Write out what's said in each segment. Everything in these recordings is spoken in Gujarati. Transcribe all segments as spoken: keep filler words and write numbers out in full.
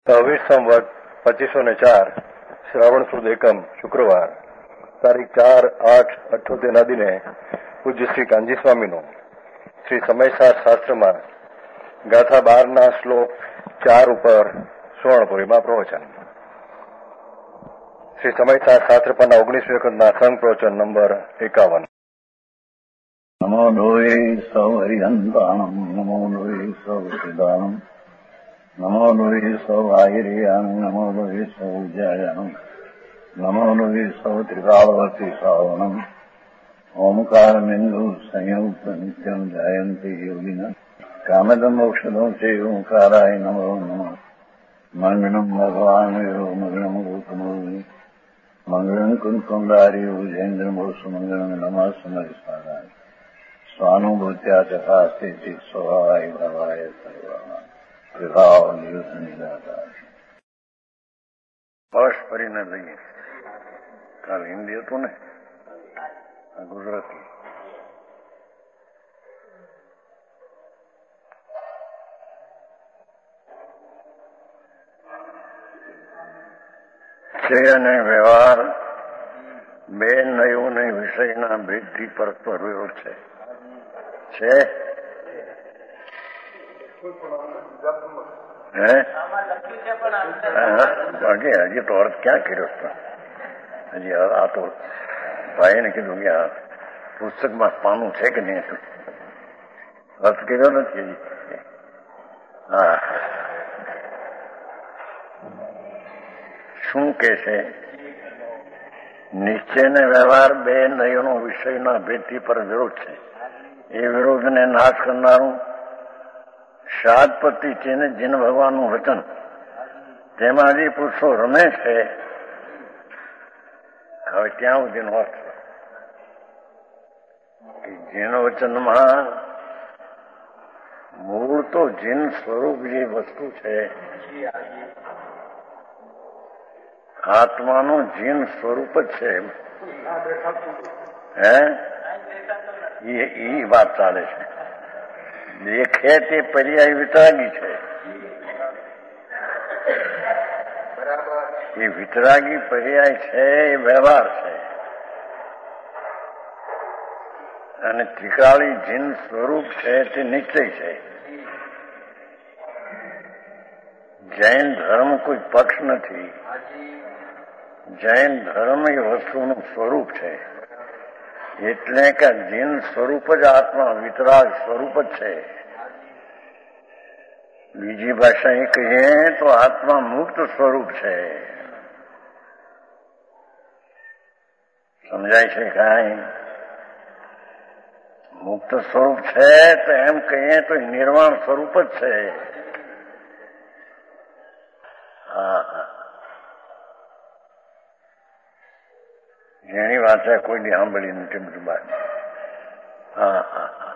છવ્વીસ સંવત પચીસો ને ચાર શ્રાવણ સુદ એકમ શુક્રવાર તારીખ ચાર આઠ અઠ્યોતેર ના દિને પૂજ્ય શ્રી કાનજી સ્વામીનું શ્રી સમયસાર શાસ્ત્રમાં ગાથા બાર ના શ્લોક ચાર ઉપર સુવર્ણપુરીમાં પ્રવચન. શ્રી સમયસાર શાસ્ત્ર પરના ઓગણીસ વખતના સંઘ પ્રવચન નંબર એકાવન. નમો લોહે સૌ હરિહંતાણમ નમો લોહે સૌ સિદાનમ નમો લોહે સૌ આહિર્યામ નમો લોહે સૌ જયામ નમો લોહે સૌ ત્રિકાળવતી શ્રાવણમ ઓમકાર બિંદુ સંયુક્ત નિત્યમ જાયંતિ યોગિના કામદમ મોક્ષદો છે ઓંકારાય નમો નમઃ. મંગળમ ભગવાન યો મંગળમ ગૌતમોની મંગળમ કુંકુંડાર્યો જૈન્દ્રમો સુમંગળમ નમઃ સમયસારાય સ્વાનુભૂત્યા ચકાસ્તે સ્વભાવાય ભવાય સર્વા વિભાવ નિયુત નિરાકાર. બસ ફરીને લઈએ. કાલ હિન્દી હતું ને, આ ગુજરાતી. છે અને વ્યવહાર બે નયું ને વિષયના ભેદથી પરસ્પર વિરોધ છે. છે હે બાકી હજી તો અર્થ ક્યાં કર્યો હતો? હજી આ તો ભાઈને કીધું કે આ પુસ્તકમાં પાનું છે કે નહીં, અર્થ કર્યો નથી હજી. હા, શું કે છે? નિશ્ચય ને વ્યવહાર બે નયનો વિષયના ભેદથી પર વિરોધ છે. એ વિરોધને નાશ કરનારું શાદપતિ છે ને જીન ભગવાનનું વચન, તેમાં જે પુરુષો રમે છે. હવે ત્યાં સુધીનો અર્થ કે જીન વચનમાં મૂળ તો જીન સ્વરૂપ જે વસ્તુ છે, આત્માનું જીન સ્વરૂપ જ છે. હે એ વાત ચાલે છે. દેખે તે પર્યાય વિતરાગી છે. એ વિતરાગી પર્યાય છે, એ વ્યવહાર છે. અને ત્રિકાળી જીન સ્વરૂપ છે તે નિશ્ચય છે. જૈન ધર્મ કોઈ પક્ષ નથી. જૈન ધર્મ એ વસ્તુનું સ્વરૂપ છે. એટલે કે જીન સ્વરૂપ જ આત્મા વિતરાગ સ્વરૂપ જ છે. બીજી ભાષા એ કહીએ તો આત્મા મુક્ત સ્વરૂપ છે. સમજાય છે કાંઈ? મુક્ત સ્વરૂપ છે તો એમ કહીએ તો નિર્વાણ સ્વરૂપ જ છે. હા હા, જેની વાત છે કોઈ દી સાંભળી નથી બધું બાદ. હા હા હા,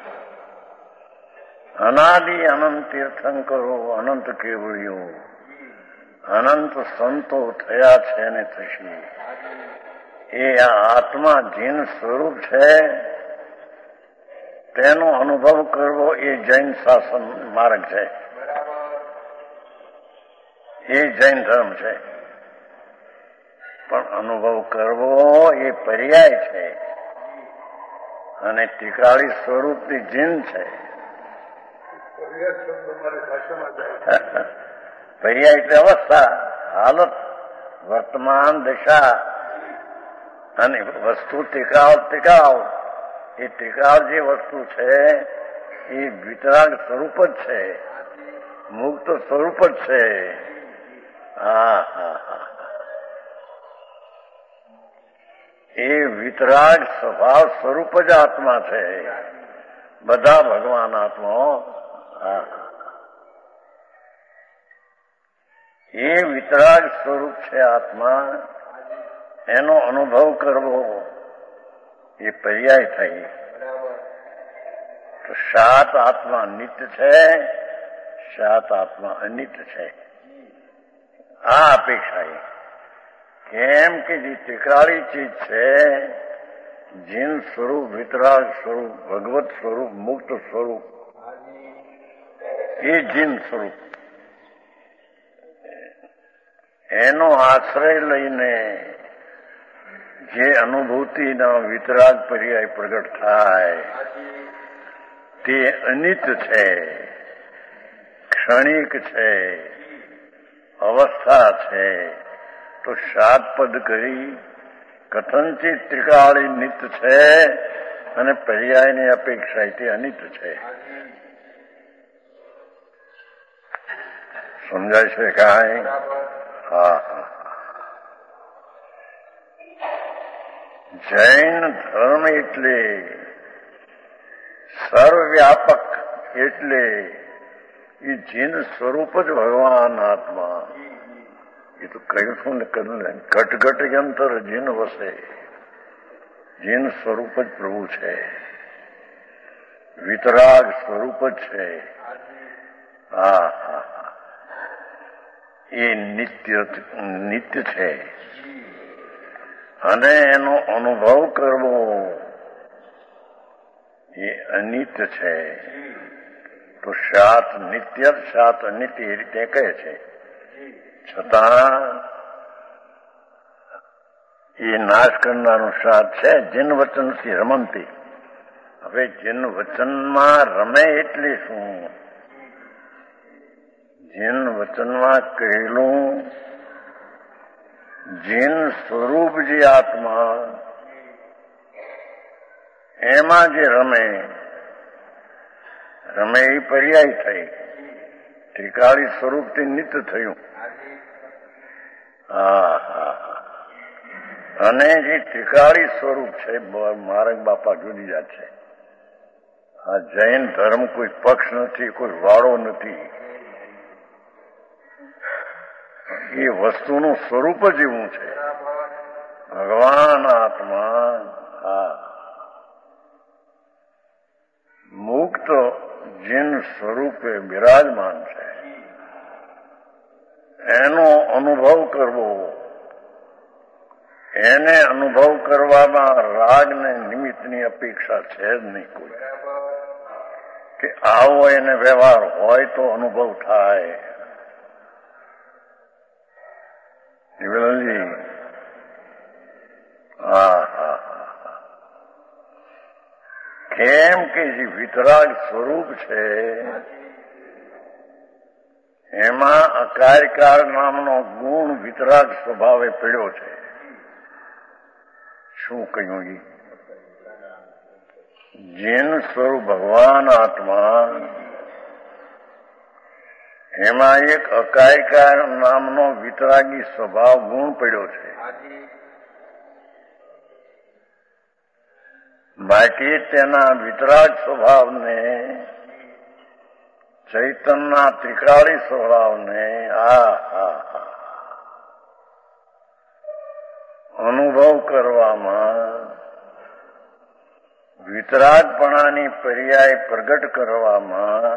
અનાદિ અનંત તીર્થંકરો અનંત કેવળીઓ અનંત સંતો થયા છે ને થશે. એ આ આત્મા જીન સ્વરૂપ છે તેનો અનુભવ કરવો એ જૈન શાસન માર્ગ છે. એ જૈન ધર્મ છે. પણ અનુભવ કરવો એ પર્યાય છે અને ત્રિકાળી સ્વરૂપની જીન છે. પર્યાય એટલે અવસ્થા, હાલત, વર્તમાન દશા. અને વસ્તુ ત્રિકાળ ત્રિકાળ એ ત્રિકાળ જે વસ્તુ છે એ વિતરાગ સ્વરૂપ જ છે, મુક્ત સ્વરૂપ જ છે. હા હા હા, એ વિતરાગ સ્વભાવ સ્વરૂપ જ આત્મા છે. બધા ભગવાન આત્માઓ એ વિતરાગ સ્વરૂપ છે આત્મા. એનો અનુભવ કરવો એ પર્યાય થઈ. તો સાત આત્મા નિત્ય છે, સાત આત્મા અનિત્ય છે. આ અપેક્ષા કેમ કે જે ત્રિકાળી ચીજ છે, જીન સ્વરૂપ, વિતરાગ સ્વરૂપ, ભગવત સ્વરૂપ, મુક્ત સ્વરૂપ, એ જીન સ્વરૂપ. એનો આશ્રય લઈને જે અનુભૂતિના વિતરાગ પર્યાય પ્રગટ થાય તે અનિત છે, ક્ષણિક છે, અવસ્થા છે. તો સાત પદ કરી કથનચિત ત્રિકાળી નિત્ય છે અને પર્યાયની અપેક્ષા તે અનિત છે. સમજાય છે કાંઈ? હા હા. જૈન ધર્મ એટલે સર્વવ્યાપક, એટલે એ જીન સ્વરૂપ જ ભગવાન આત્મા. એ તો કહ્યું છું ને, કદું ને, ઘટ ઘટ યંત્ર જીન વસે. જીન સ્વરૂપ જ પ્રભુ છે, વિતરાગ સ્વરૂપ જ છે. હા હા. એ નિત્ય નિત્ય છે અને એનો અનુભવ કરવો એ અનિત્ય છે. તો સાત નિત્ય, સાત અનિત્ય એ રીતે કહે છે. છતાં એ નાશ કરનારું સાત છે. જીન વચનથી રમંતી. હવે જીન વચનમાં રમે એટલે શું? જીન વચનમાં કહેલું જીન સ્વરૂપ જે આત્મા, એમાં જે રમે, રમે એ પર્યાય થઈ. ત્રિકાળી સ્વરૂપથી નિત્ય થયું. હા હા. અને જે ત્રિકાળી સ્વરૂપ છે, મારંગ બાપા જુદી જાત છે. આ જૈન ધર્મ કોઈ પક્ષ નથી, કોઈ વાળો નથી. એ વસ્તુનું સ્વરૂપ જ એવું છે. ભગવાન આત્મા આ મુક્ત જીન સ્વરૂપે બિરાજમાન છે. એનો અનુભવ કરવો, એને અનુભવ કરવામાં રાગને નિમિત્તની અપેક્ષા છે જ નહીં કોઈ. કે આવો એને વ્યવહાર હોય તો અનુભવ થાય. નિવેલનજી, હા હા હા. કેમ કે જે વિતરાગ સ્વરૂપ છે એમાં અકાર્યકાર નામનો ગુણ વિતરાગ સ્વભાવે પડ્યો છે. શું કહ્યું? એ જીન સ્વરૂપ ભગવાન આત્મા, એમાં એક અકાયકાર નામનો વિતરાગી સ્વભાવ ગુણ પડ્યો છે. બાકી તેના વિતરાગ સ્વભાવને, ચૈતનના ત્રિકાળી સ્વભાવને આ હા અનુભવ કરવામાં, વિતરાગપણાની પર્યાય પ્રગટ કરવામાં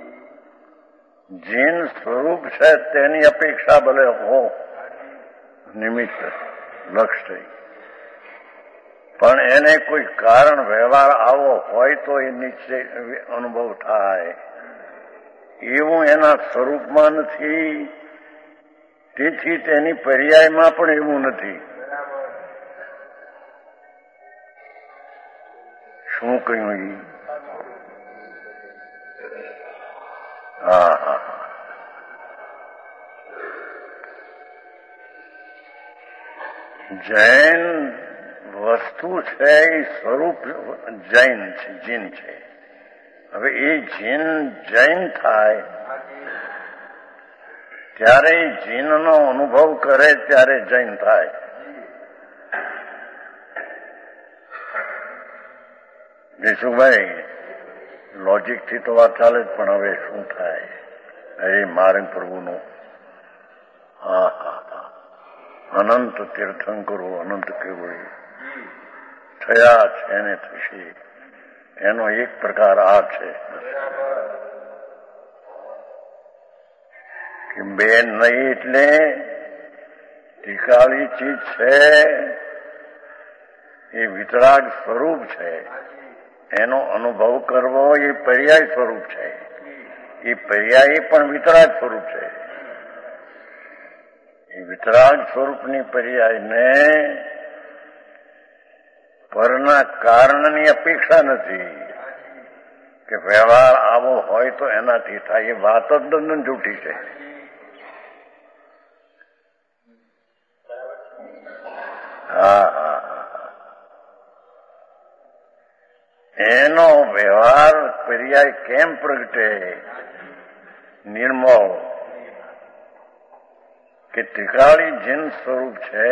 જીન સ્વરૂપ છે તેની અપેક્ષા ભલે હો, નિમિત્ત લક્ષ થઈ, પણ એને કોઈ કારણ વ્યવહાર આવો હોય તો એ નિશ્ચય અનુભવ થાય. એવું એના સ્વરૂપમાં નથી, તેથી તેની પર્યાયમાં પણ એવું નથી. શું કહ્યું? હા હા. જૈન વસ્તુ છે એ સ્વરૂપ જૈન છે, જીન છે. હવે એ જીન જૈન થાય ત્યારે જીનનો અનુભવ કરે ત્યારે જૈન થાય. જયસુભાઈ, લોજિકથી તો વાત ચાલે જ, પણ હવે શું થાય? એ મારંગ પ્રભુનું હા હા હા અનંત તીર્થંકરો અનંત કેવળી થયા છે ને થશે. એનો એક પ્રકાર આ છે કે બે નહીં એટલે ત્રિકાળી ચીજ છે, એ વિતરાગ સ્વરૂપ છે. એનો અનુભવ કરવો એ પર્યાય સ્વરૂપ છે. એ પર્યાય પણ વિતરાગ સ્વરૂપ છે. એ વિતરાગ સ્વરૂપની પર્યાયને પરના કારણની અપેક્ષા નથી કે વ્યવહાર આવો હોય તો એનાથી થાય. એ વાત જ દંડન જૂઠી છે. હા હા એનો વ્યવહાર પર્યાય કેમ પ્રગટે? નિર્મળ કે ત્રિકાળી જીન સ્વરૂપ છે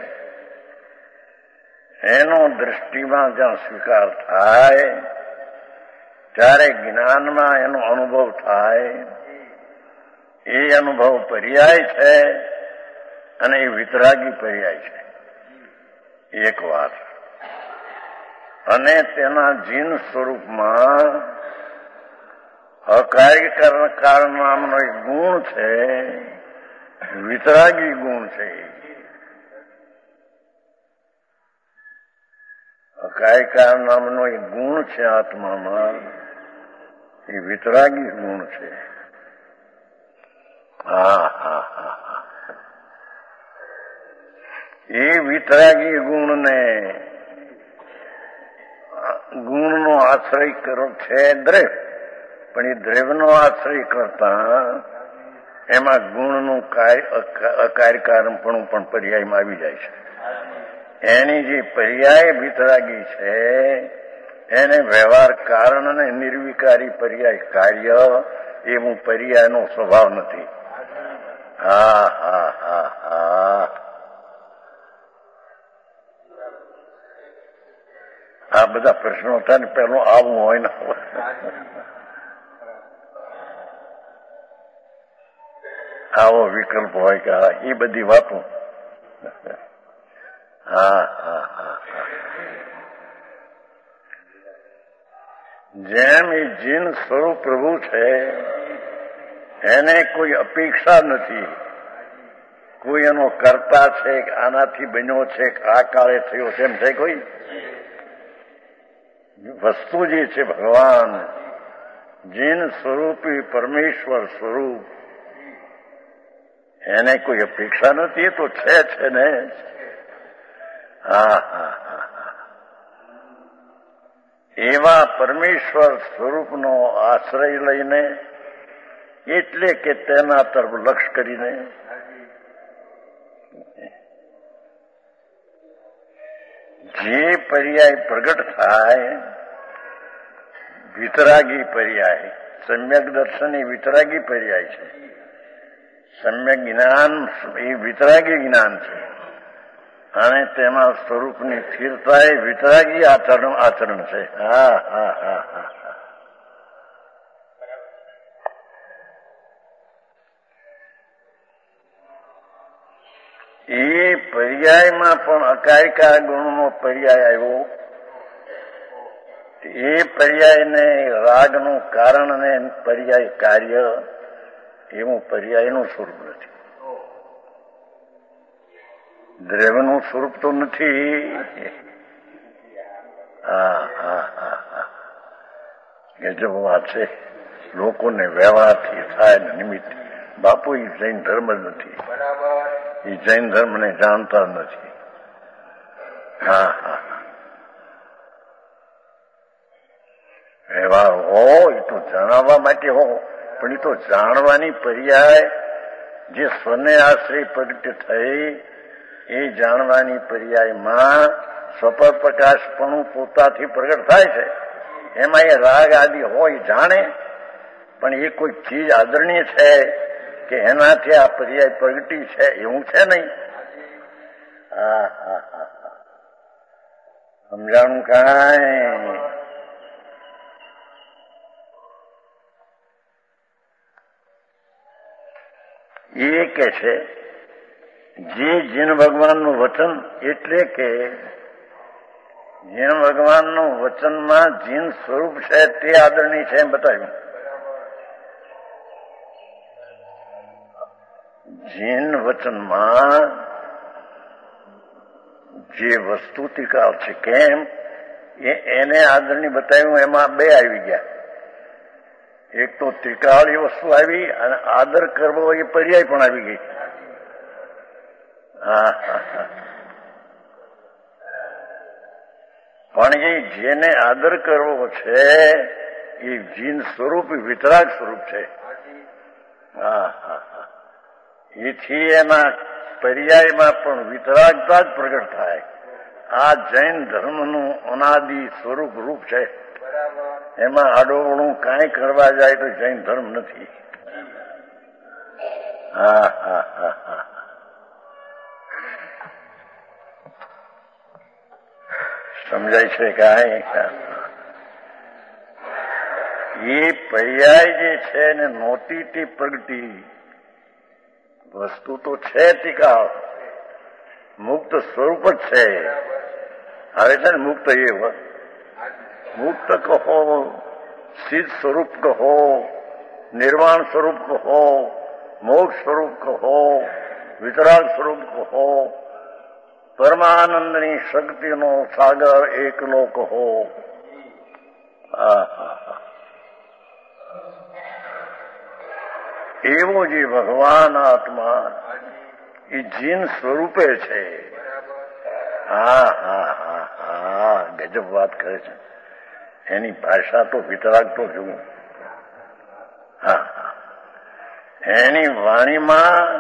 એનો દ્રષ્ટિમાં જ્યાં સ્વીકાર થાય ત્યારે જ્ઞાનમાં એનો અનુભવ થાય. એ અનુભવ પર્યાય છે અને એ વિતરાગી પર્યાય છે. એક વાત. અને તેના જીન સ્વરૂપમાં અકાર્ય કારણ નામનો એક ગુણ છે, વિતરાગી ગુણ છે. અકાયકાર નામનો એક ગુણ છે આત્મામાં, એ વિતરાગી ગુણ છે. હા હા હા હા એ વિતરાગી ગુણને ગુણનો આશ્રય કરો છે દ્રવ્ય, પણ એ દ્રવ્યનો આશ્રય કરતા એમાં ગુણનું અકાર્યકારણપણું પણ પર્યાયમાં આવી જાય છે. એની જે પર્યાય વિતરાગી છે એને વ્યવહાર કારણ અને નિર્વિકારી પર્યાય કાર્ય એવું પર્યાયનો સ્વભાવ નથી. હા હા હા હા આ બધા પ્રશ્નો હતા ને પેલું આવું હોય ને આવો વિકલ્પ હોય કે એ બધી વાતો. હા હા હા જેમ એ જીન સ્વરૂપ પ્રભુ છે એને કોઈ અપેક્ષા નથી, કોઈ એનો કરતા છે કે આનાથી બન્યો છે કે આ કાળે થયો છે એમ છે કોઈ વસ્તુ જે છે ભગવાન જીન સ્વરૂપી પરમેશ્વર સ્વરૂપ એને કોઈ અપેક્ષા નથી. એ તો છે છે ને. હા હા હા એવા પરમેશ્વર સ્વરૂપનો આશ્રય લઈને એટલે કે તેના તરફ લક્ષ્ય કરીને જે પર્યાય પ્રગટ થાય વિતરાગી પર્યાય, સમ્યક દર્શન એ વિતરાગી પર્યાય છે. સમ્યક જ્ઞાન એ વિતરાગી જ્ઞાન છે અને તેમાં સ્વરૂપની સ્થિરતા એ વિતરાગી આચરણ આચરણ છે. હા હા હા હા એ પર્યાયમાં પણ અકાયકા ગુણનો પર્યાય આવ્યો. એ પર્યાયને રાગનું કારણ અને પર્યાય કાર્ય એવું પર્યાયનું સ્વરૂપ નથી. દ્રવ્યનું સ્વરૂપ તો નથી. હા હા હા હા ગજબ વાત છે. લોકોને વ્યવહારથી થાય ને નિમિત્ત. બાપુ એ જૈન ધર્મ જ નથી. એ જૈન ધર્મને જાણતા નથી. હા હા વ્યવહાર હો એ તો જણાવવા માટે હો, પણ એ તો જાણવાની પર્યાય જે સ્વને આશ્રય પ્રગટ થઈ એ જાણવાની પર્યાયમાં સ્વપર પ્રકાશપણું પોતાથી પ્રગટ થાય છે. એમાં એ રાગ આદિ હોય જાણે, પણ એ કોઈ ચીજ આદરણીય છે કે એનાથી આ પર્યાય પ્રગટી છે એવું છે નહીં. હા હા હા સમજાણું કાંઈ? એ કે છે જે જીન ભગવાનનું વચન એટલે કે જીન ભગવાનનું વચનમાં જીન સ્વરૂપ છે તે આદરણીય છે એમ બતાવ્યું. જીન વચનમાં જે વસ્તુ તિકાળ છે કેમ એ એને આદરણી બતાવ્યું. એમાં બે આવી ગયા. એક તો ત્રિકાળ એ વસ્તુ આવી અને આદર કરવો એ પર્યાય પણ આવી ગઈ. પણ એ જેને આદર કરવો છે એ જીન સ્વરૂપ વિતરાગ સ્વરૂપ છે. હા હા હા એથી એના પર્યાયમાં પણ વિતરાગતા જ પ્રગટ થાય. આ જૈન ધર્મનું અનાદિ સ્વરૂપ રૂપ છે. એમાં આડોવળું કાંઈ કરવા જાય તો જૈન ધર્મ નથી. હા હા હા હા સમજાય છે કાંઈ? એ પર્યાય જે છે ને નહોતી તે પ્રગટી વસ્તુ તો છે ટીકા મુક્ત સ્વરૂપ જ છે. આવે છે ને મુક્ત એ મુક્ત કહો, સિદ્ધ સ્વરૂપ કહો, નિર્વાણ સ્વરૂપ કહો, મોક્ષ સ્વરૂપ કહો, વિતરાગ સ્વરૂપ કહો, પરમાનંદની શક્તિનો સાગર એકલો કહો. એવો જે ભગવાન આત્મા એ જીન સ્વરૂપે છે. હા હા હા હા ગજબ વાત કરે છે. એની ભાષા તો વિતરાગ તો જુઓ. હા હા એની વાણીમાં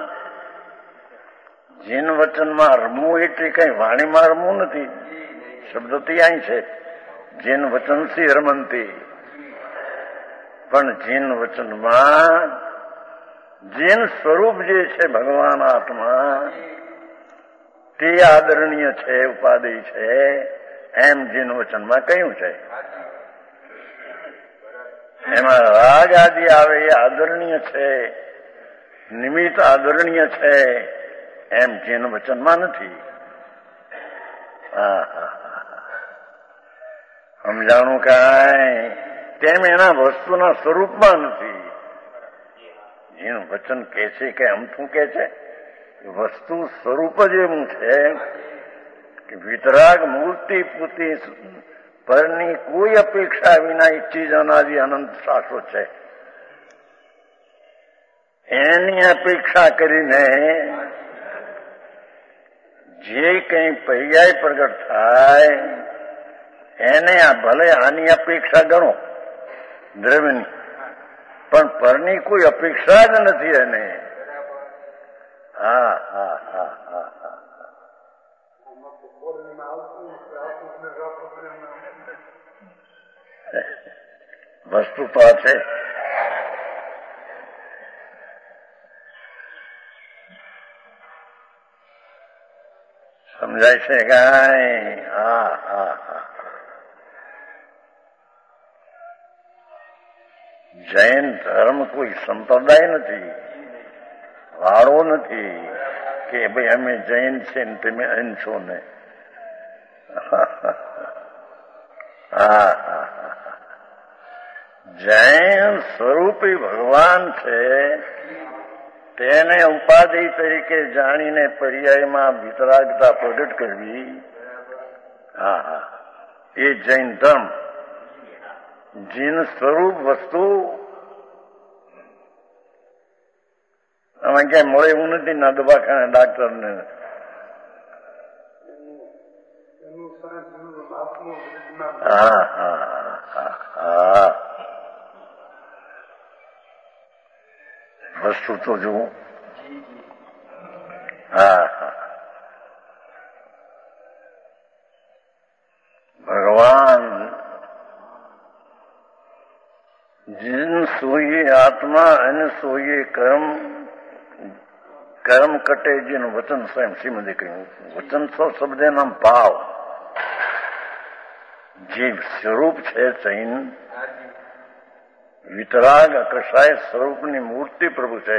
જીન વચનમાં રમવું એટલે કઈ વાણીમાં રમવું નથી. શબ્દથી અહીં છે જીન વચનથી રમંતી. પણ જીન વચનમાં જીન સ્વરૂપ જે છે ભગવાન આત્મા તે આદરણીય છે, ઉપાધિ છે, એમ જીન વચનમાં કહ્યું છે. એમાં રાગ આદિ આવે એ આદરણીય છે, નિમિત્ત આદરણીય છે, એમ જીન વચનમાં નથી. હા હા સમજાણું કાંઈ? તેમ એના વસ્તુના સ્વરૂપમાં નથી. જીન વચન કે છે કે અમથું કે છે, વસ્તુ સ્વરૂપ જ એવું છે કે વિતરાગ મૂર્તિ પૂતિ પરની કોઈ અપેક્ષા વિના એ ચીજ અનાદિ અનંત શાશ્વત છે. એની અપેક્ષા કરીને જે કંઈ પર્યાય પ્રગટ થાય એને આ ભલે આની અપેક્ષા ગણો દ્રવ્યની, પણ પરની કોઈ અપેક્ષા જ નથી એને. હા હા હા હા હા વસ્તુ તો આ છે. સમજાય છે કાંઈ? હા હા હા જૈન ધર્મ કોઈ સંપ્રદાય નથી, વાળો નથી કે ભાઈ અમે જૈન છે ને તમે અન છો ને. હા હા જૈન સ્વરૂપી ભગવાન છે. તેને ઉપાધિ તરીકે જાણીને પર્યાયમાં વિતરાગતા પ્રગટ કરવી. હા હા એ જૈન ધર્મ. જીન સ્વરૂપ વસ્તુ આમાં ક્યાંય મળે એવું નથી. ના દવાખાને ડાક્ટરને હા હા હા હા વસ્તુ તો જુઓ. હા હા ભગવાન જીન સોઈએ આત્મા અને સોઈએ કર્મ. કર્મ કટે જેનું વચન સ્વયં શ્રીમદે કહ્યું. વચન સો શબ્દ નામ ભાવ. જે સ્વરૂપ છે ચૈન વિતરાગ અકશાય સ્વરૂપની મૂર્તિ પ્રભુ છે.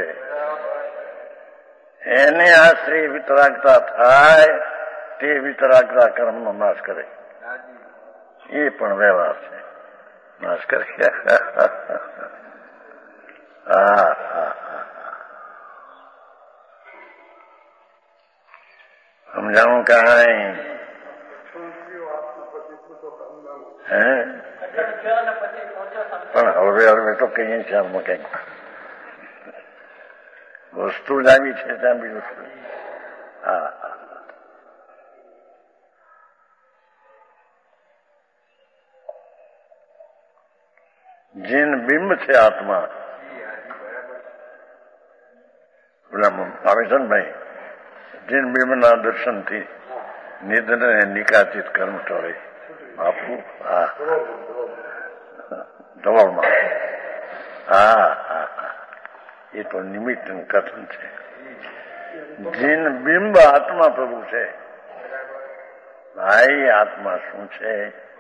એને આશ્રય વિતરાગતા થાય તે વિતરાગતા કર્મનો નાશ કરે. એ પણ વ્યવહાર છે. નાશ કરે. હા હા સમજાવું કાંઈ? હે પણ હવે હવે તો કહીએ છીએ આમાં કંઈક વસ્તુ જ આવી છે ત્યાં બીજું હા હા જીન બિંબ છે આત્મા. પેલા આવે છે ને ભાઈ, જીન બિંબના દર્શનથી નિધન નિકાચિત કર્મ ટળે. બાપુ હા ધવળમાં હા હા હા એ તો નિમિત્ત કથન છે. જીન બિંબ આત્મા પ્રભુ છે. ભાઈ આત્મા શું છે?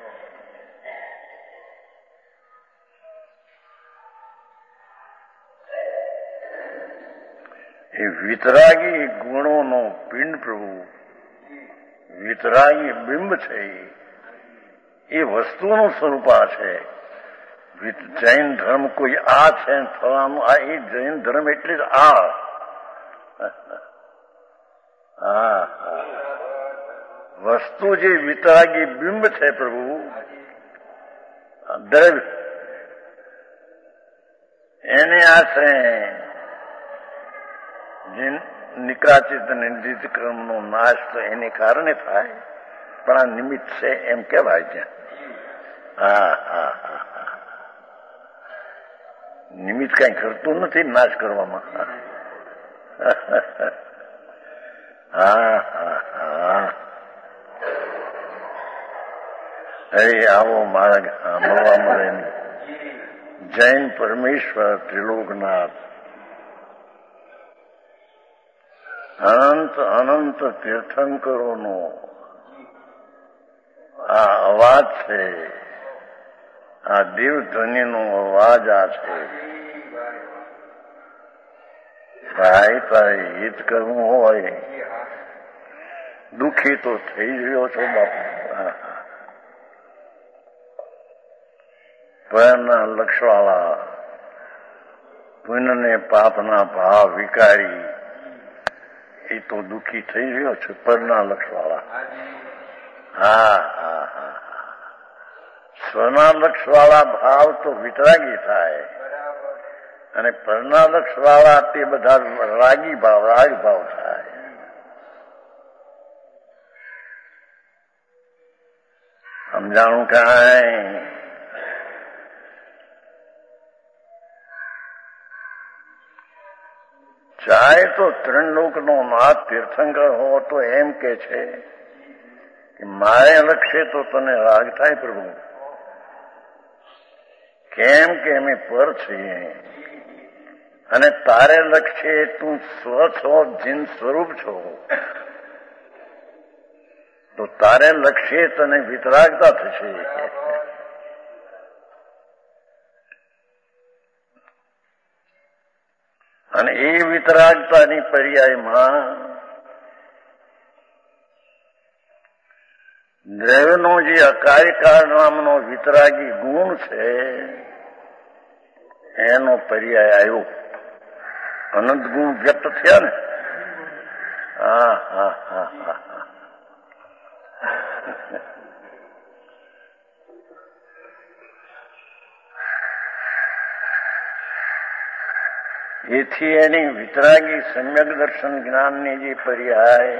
એ વિતરાગી ગુણોનો પિંડ પ્રભુ, વિતરાગી બિંબ છે. એ વસ્તુનું સ્વરૂપ આ છે. જૈન ધર્મ કોઈ આ છે થવાનું, આ એ જૈન ધર્મ એટલે જ આ. હા હા વસ્તુ જે વિતરાગી બિંબ છે પ્રભુ, દ્રવ્ય એને આશરે જે નિકાચિત નિર્દિત કર્મનો નાશ તો એને કારણે થાય, પણ આ નિમિત્ત છે એમ કહેવાય છે. હા હા હા હા નિમિત્ત કઈ કરતું નથી નાશ કરવામાં. હા હા હા અરે આવો મારા મળવા મળે જૈન પરમેશ્વર ત્રિલોકનાથ, અનંત અનંત તીર્થંકરોનો આ અવાજ છે. આ દેવધ્વનિનો અવાજ આ છે. ભાઈ તારે હિત કરવું હોય, દુઃખી તો થઈ રહ્યો છો બાપુ. પરના લક્ષવાળા, પુણ્યને પાપના ભાવ વિકારી, એ તો દુઃખી થઈ રહ્યો છે. પરના લક્ષવાળા હા હા હા સ્વના લક્ષવાળા ભાવ તો વિતરાગી થાય, અને પરના લક્ષવાળા તે બધા રાગી ભાવ રાગ ભાવ થાય. સમજાણું કાંઈ? ચાહે તો ત્રણ લોકનો નાથ તીર્થંકર હો તો એમ કે છે કે મારે લક્ષ્ય તો તને રાગ થાય પ્રભુ, કેમ કે અમે પર છીએ, અને તારે લક્ષ્ય તું સ્વ છો, જીન સ્વરૂપ છો, તો તારે લક્ષ્ય તને વિતરાગતા થશે. અને એ વિતરાગતાની પર્યાયમાં દ્રવ્યનો જે અકાર્યકાર નામનો વિતરાગી ગુણ છે એનો પર્યાય આવ્યો. અનંત ગુણ વ્યક્ત થયા ને. હા હા હા હા એથી એની વિતરાગી સમ્યક દર્શન જ્ઞાનની જે પર્યાય,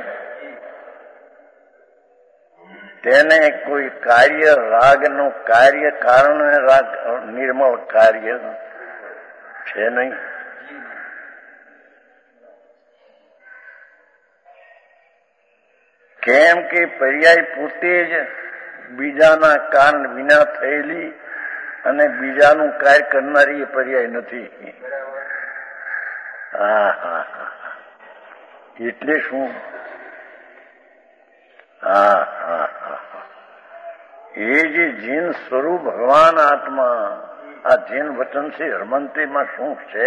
તેને કોઈ કાર્ય રાગનું કાર્ય કારણ રાગ નિર્મળ કાર્ય છે નહીં. કેમ કે પર્યાય પોતે જ બીજાના કારણ વિના થયેલી અને બીજાનું કાર્ય કરનારી એ પર્યાય નથી. હા હા હા એટલે શું? હા હા હા એ જે જીન સ્વરૂપ ભગવાન આત્મા, આ જીન વચન છે હરમંતીમાં શું છે?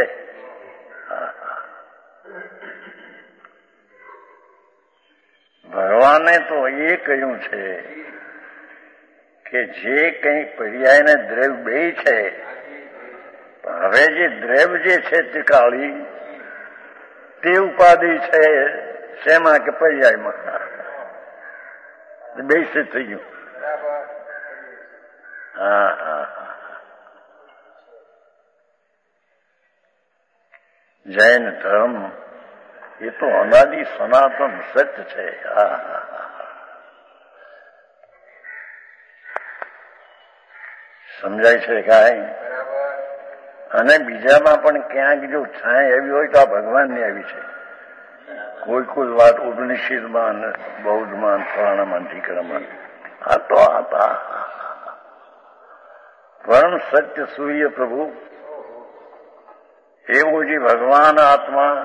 ભગવાને તો એ કહ્યું છે કે જે કંઈ પર્યાયને દ્રવ્ય બે છે, હવે જે દ્રવ્ય જે છે ત્રિકાળી તે ઉપાધિ છે શેમાં કે પર્યાયમાં. બે સે થઈ ગયું. હા હા હા જૈન ધર્મ એ તો અનાદિ સનાતન સત્ય છે. સમજાય છે કાંઈ? અને બીજામાં પણ ક્યાંક જો છાંય એવી હોય તો આ ભગવાનની આવી છે. કોઈ કોઈ વાત ઉપનિષદમાં બૌદ્ધમાન ફલાણામાં ઠીકરામાં આ તો આ પરમ સત્ય સૂર્ય પ્રભુ એવું જે ભગવાન આત્મા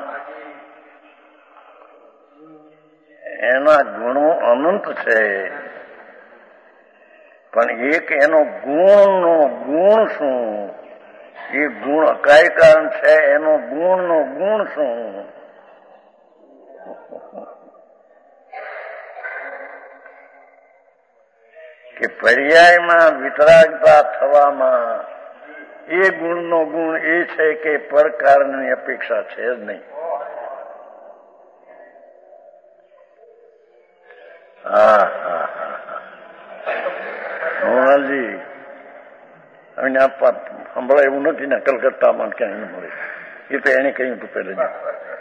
એના ગુણો અનંત છે, પણ એક એનો ગુણનો ગુણ શું, એ ગુણ અકાય કારણ છે, એનો ગુણનો ગુણ શું? કે પર્યાયમાં વિતરાગતા થવામાં એ ગુણનો ગુણ એ છે કે પરકારની અપેક્ષા છે જ નહીં. હા હા હા મોહનજી હવે હમણાં એવું નથી ને કલકત્તામાં ક્યાંય મળે, એ તો એને કહ્યું હતું પેલા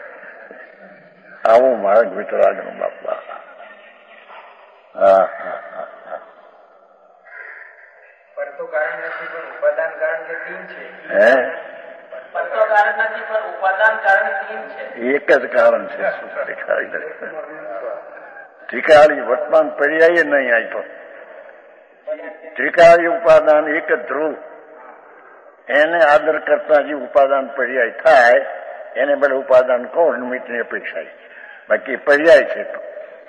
આવું માર્ગ વિતરાગનો બાપા. હા હા હા એક જ કારણ છે. ત્રિકાળી વર્તમાન પર્યાય નહીં આપ્યો. ત્રિકાળી ઉપાદાન એક જ ધ્રુવ, એને આદર કરતા જે ઉપાદાન પર્યાય થાય એને બધે ઉપાદાન કહો નિમિત્તની અપેક્ષા, બાકી પર્યાય છે તો.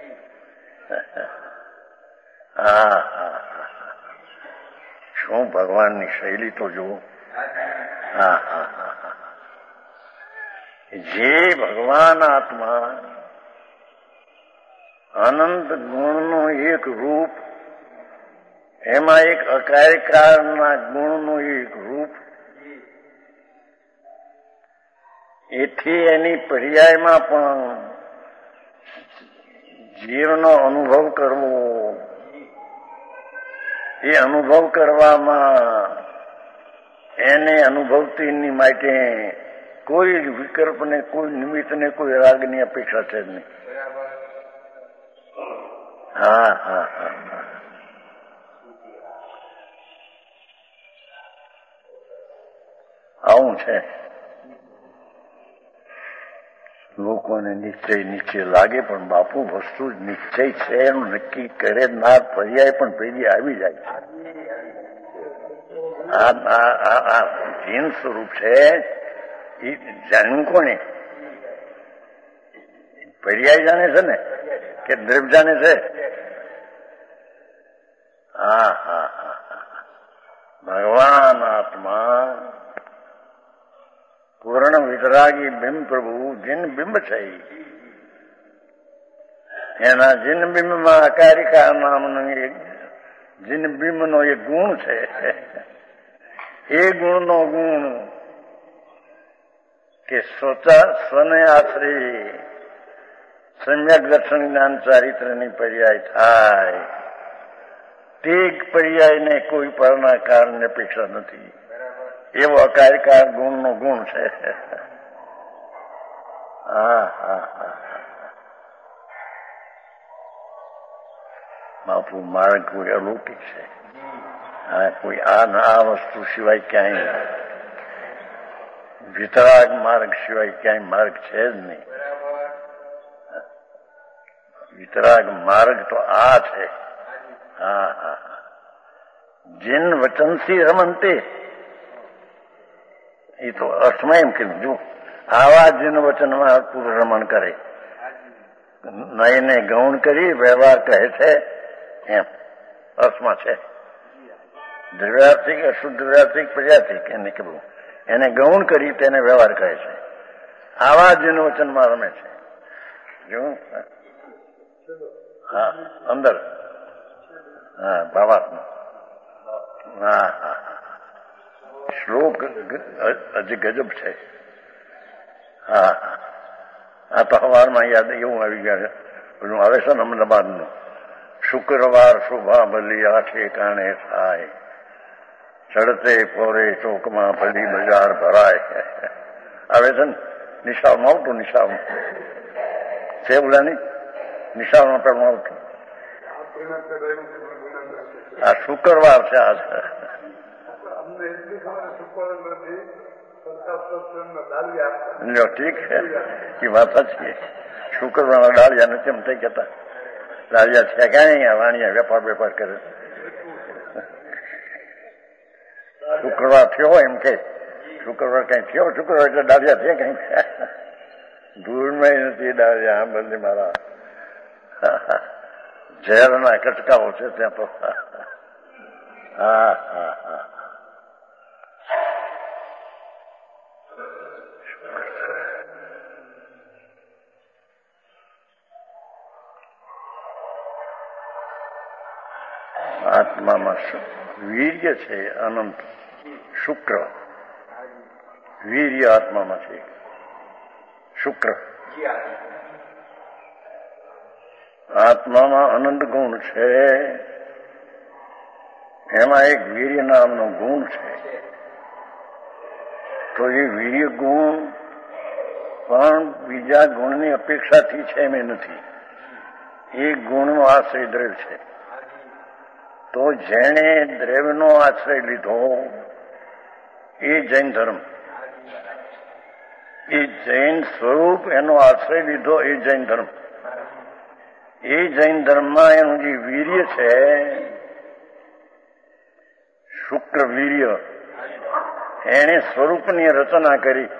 હા હા શું ભગવાનની શૈલી તો જુઓ. હા હા હા જે ભગવાન આત્મા અનંત ગુણનો એક રૂપ, એમાં એક અકાયકારના ગુણનું એક રૂપ, એથી એની પર્યાયમાં પણ જીવનો અનુભવ કરવો, એ અનુભવ કરવામાં એને અનુભવતીની માટે કોઈ વિકલ્પને, કોઈ નિમિત્તને, કોઈ રાગની અપેક્ષા છે જ નહીં. હા હા હા આવું છે. લોકોને નિશ્ચય નિશ્ચય લાગે, પણ બાપુ વસ્તુ નિશ્ચય છે એનું નક્કી કરે ના પર્યાય પણ પેલી આવી જાય છે. આ જીન સ્વરૂપ છે એ જાણ્યું કોને? પર્યાય જાણે છે ને કે દ્રવ્ય જાણે છે? હા હા હા ભગવાન આત્મા પૂર્ણ વિતરાગી બિંબ પ્રભુ જીન બિંબ છે. એના જીન બિંબમાં અકારિકા નામનો એક જીન બિંબનો એક ગુણ છે. એ ગુણનો ગુણ કે સ્વતા સ્વને આશ્રય સમ્યક દર્શન જ્ઞાન ચારિત્રની પર્યાય થાય, તે પર્યાયને કોઈ પરના કારણની અપેક્ષા નથી. એવો અકાયકાર ગુણનો ગુણ છે. હા હા હા બાપુ માર્ગ કોઈ અલૌકિક છે. હા કોઈ આ આ વસ્તુ સિવાય ક્યાંય વિતરાગ માર્ગ સિવાય ક્યાંય માર્ગ છે જ નહીં. વિતરાગ માર્ગ તો આ છે. હા હા જીન વચનથી રમંતે, એ તો અર્થમાં એમ કીધું જો આવા જીન વચનમાં પૂરું રમણ કરે, નયને ગૌણ કરી વ્યવહાર કહે છે એમ અર્થમાં છે. દ્રવ્યાર્થિક, અશુદ્ધ દ્રવ્યાર્થિક, પ્રજાતિક એને કહેવું, એને ગૌણ કરી તેને વ્યવહાર કહે છે. આવા જીન વચનમાં રમે છે. જો હા અંદર હા ભાવાત્મા. હા હા શ્લોક હજી ગજબ છે. હા આ તો સવારમાં યાદ એવું આવી ગયા પેલું આવે છે ને અમદાવાદનું, શુક્રવાર શુભા ભલી આઠે કાણે થાય, ચડતે પોરે ચોકમાં ભલી બજાર ભરાય. આવે છે ને નિશાળમાં આવતું, નિશાળમાં છે બોલાની નિશાળમાં પેલું આવતું આ શુક્રવાર છે આજ ઠીક છે એ વાત સાચી શુક્રવારના ડાળિયા નથી એમ થઈ જતા ડાળિયા છે ક્યાં વાણિયા વેપાર વેપાર કરે શુક્રવાર થયો એમ કે શુક્રવાર કઈ થયો શુક્રવાર એટલે ડાળિયા છે કઈ ધૂળમાં નથી ડાળિયા આમ બદલી મારા ઝેરના કટકાઓ છે ત્યાં તો હા હા હા આત્મામાં વીર્ય છે અનંત શુક્ર વીર્ય આત્મામાં છે શુક્ર આત્મામાં અનંત ગુણ છે એમાં એક વીર્ય નામનો ગુણ છે તો એ વીર્ય ગુણ પણ બીજા ગુણની અપેક્ષાથી છે એમ નથી એ ગુણનો આશ્રય દ્રવ્ય છે તો જેણે દ્રવ્યનો આશ્રય લીધો એ જૈન ધર્મ એ જૈન સ્વરૂપ એનો આશ્રય લીધો એ જૈન ધર્મ એ જૈન ધર્મમાં એનું જે વીર્ય છે શુક્ર વીર્ય એણે સ્વરૂપની રચના કરી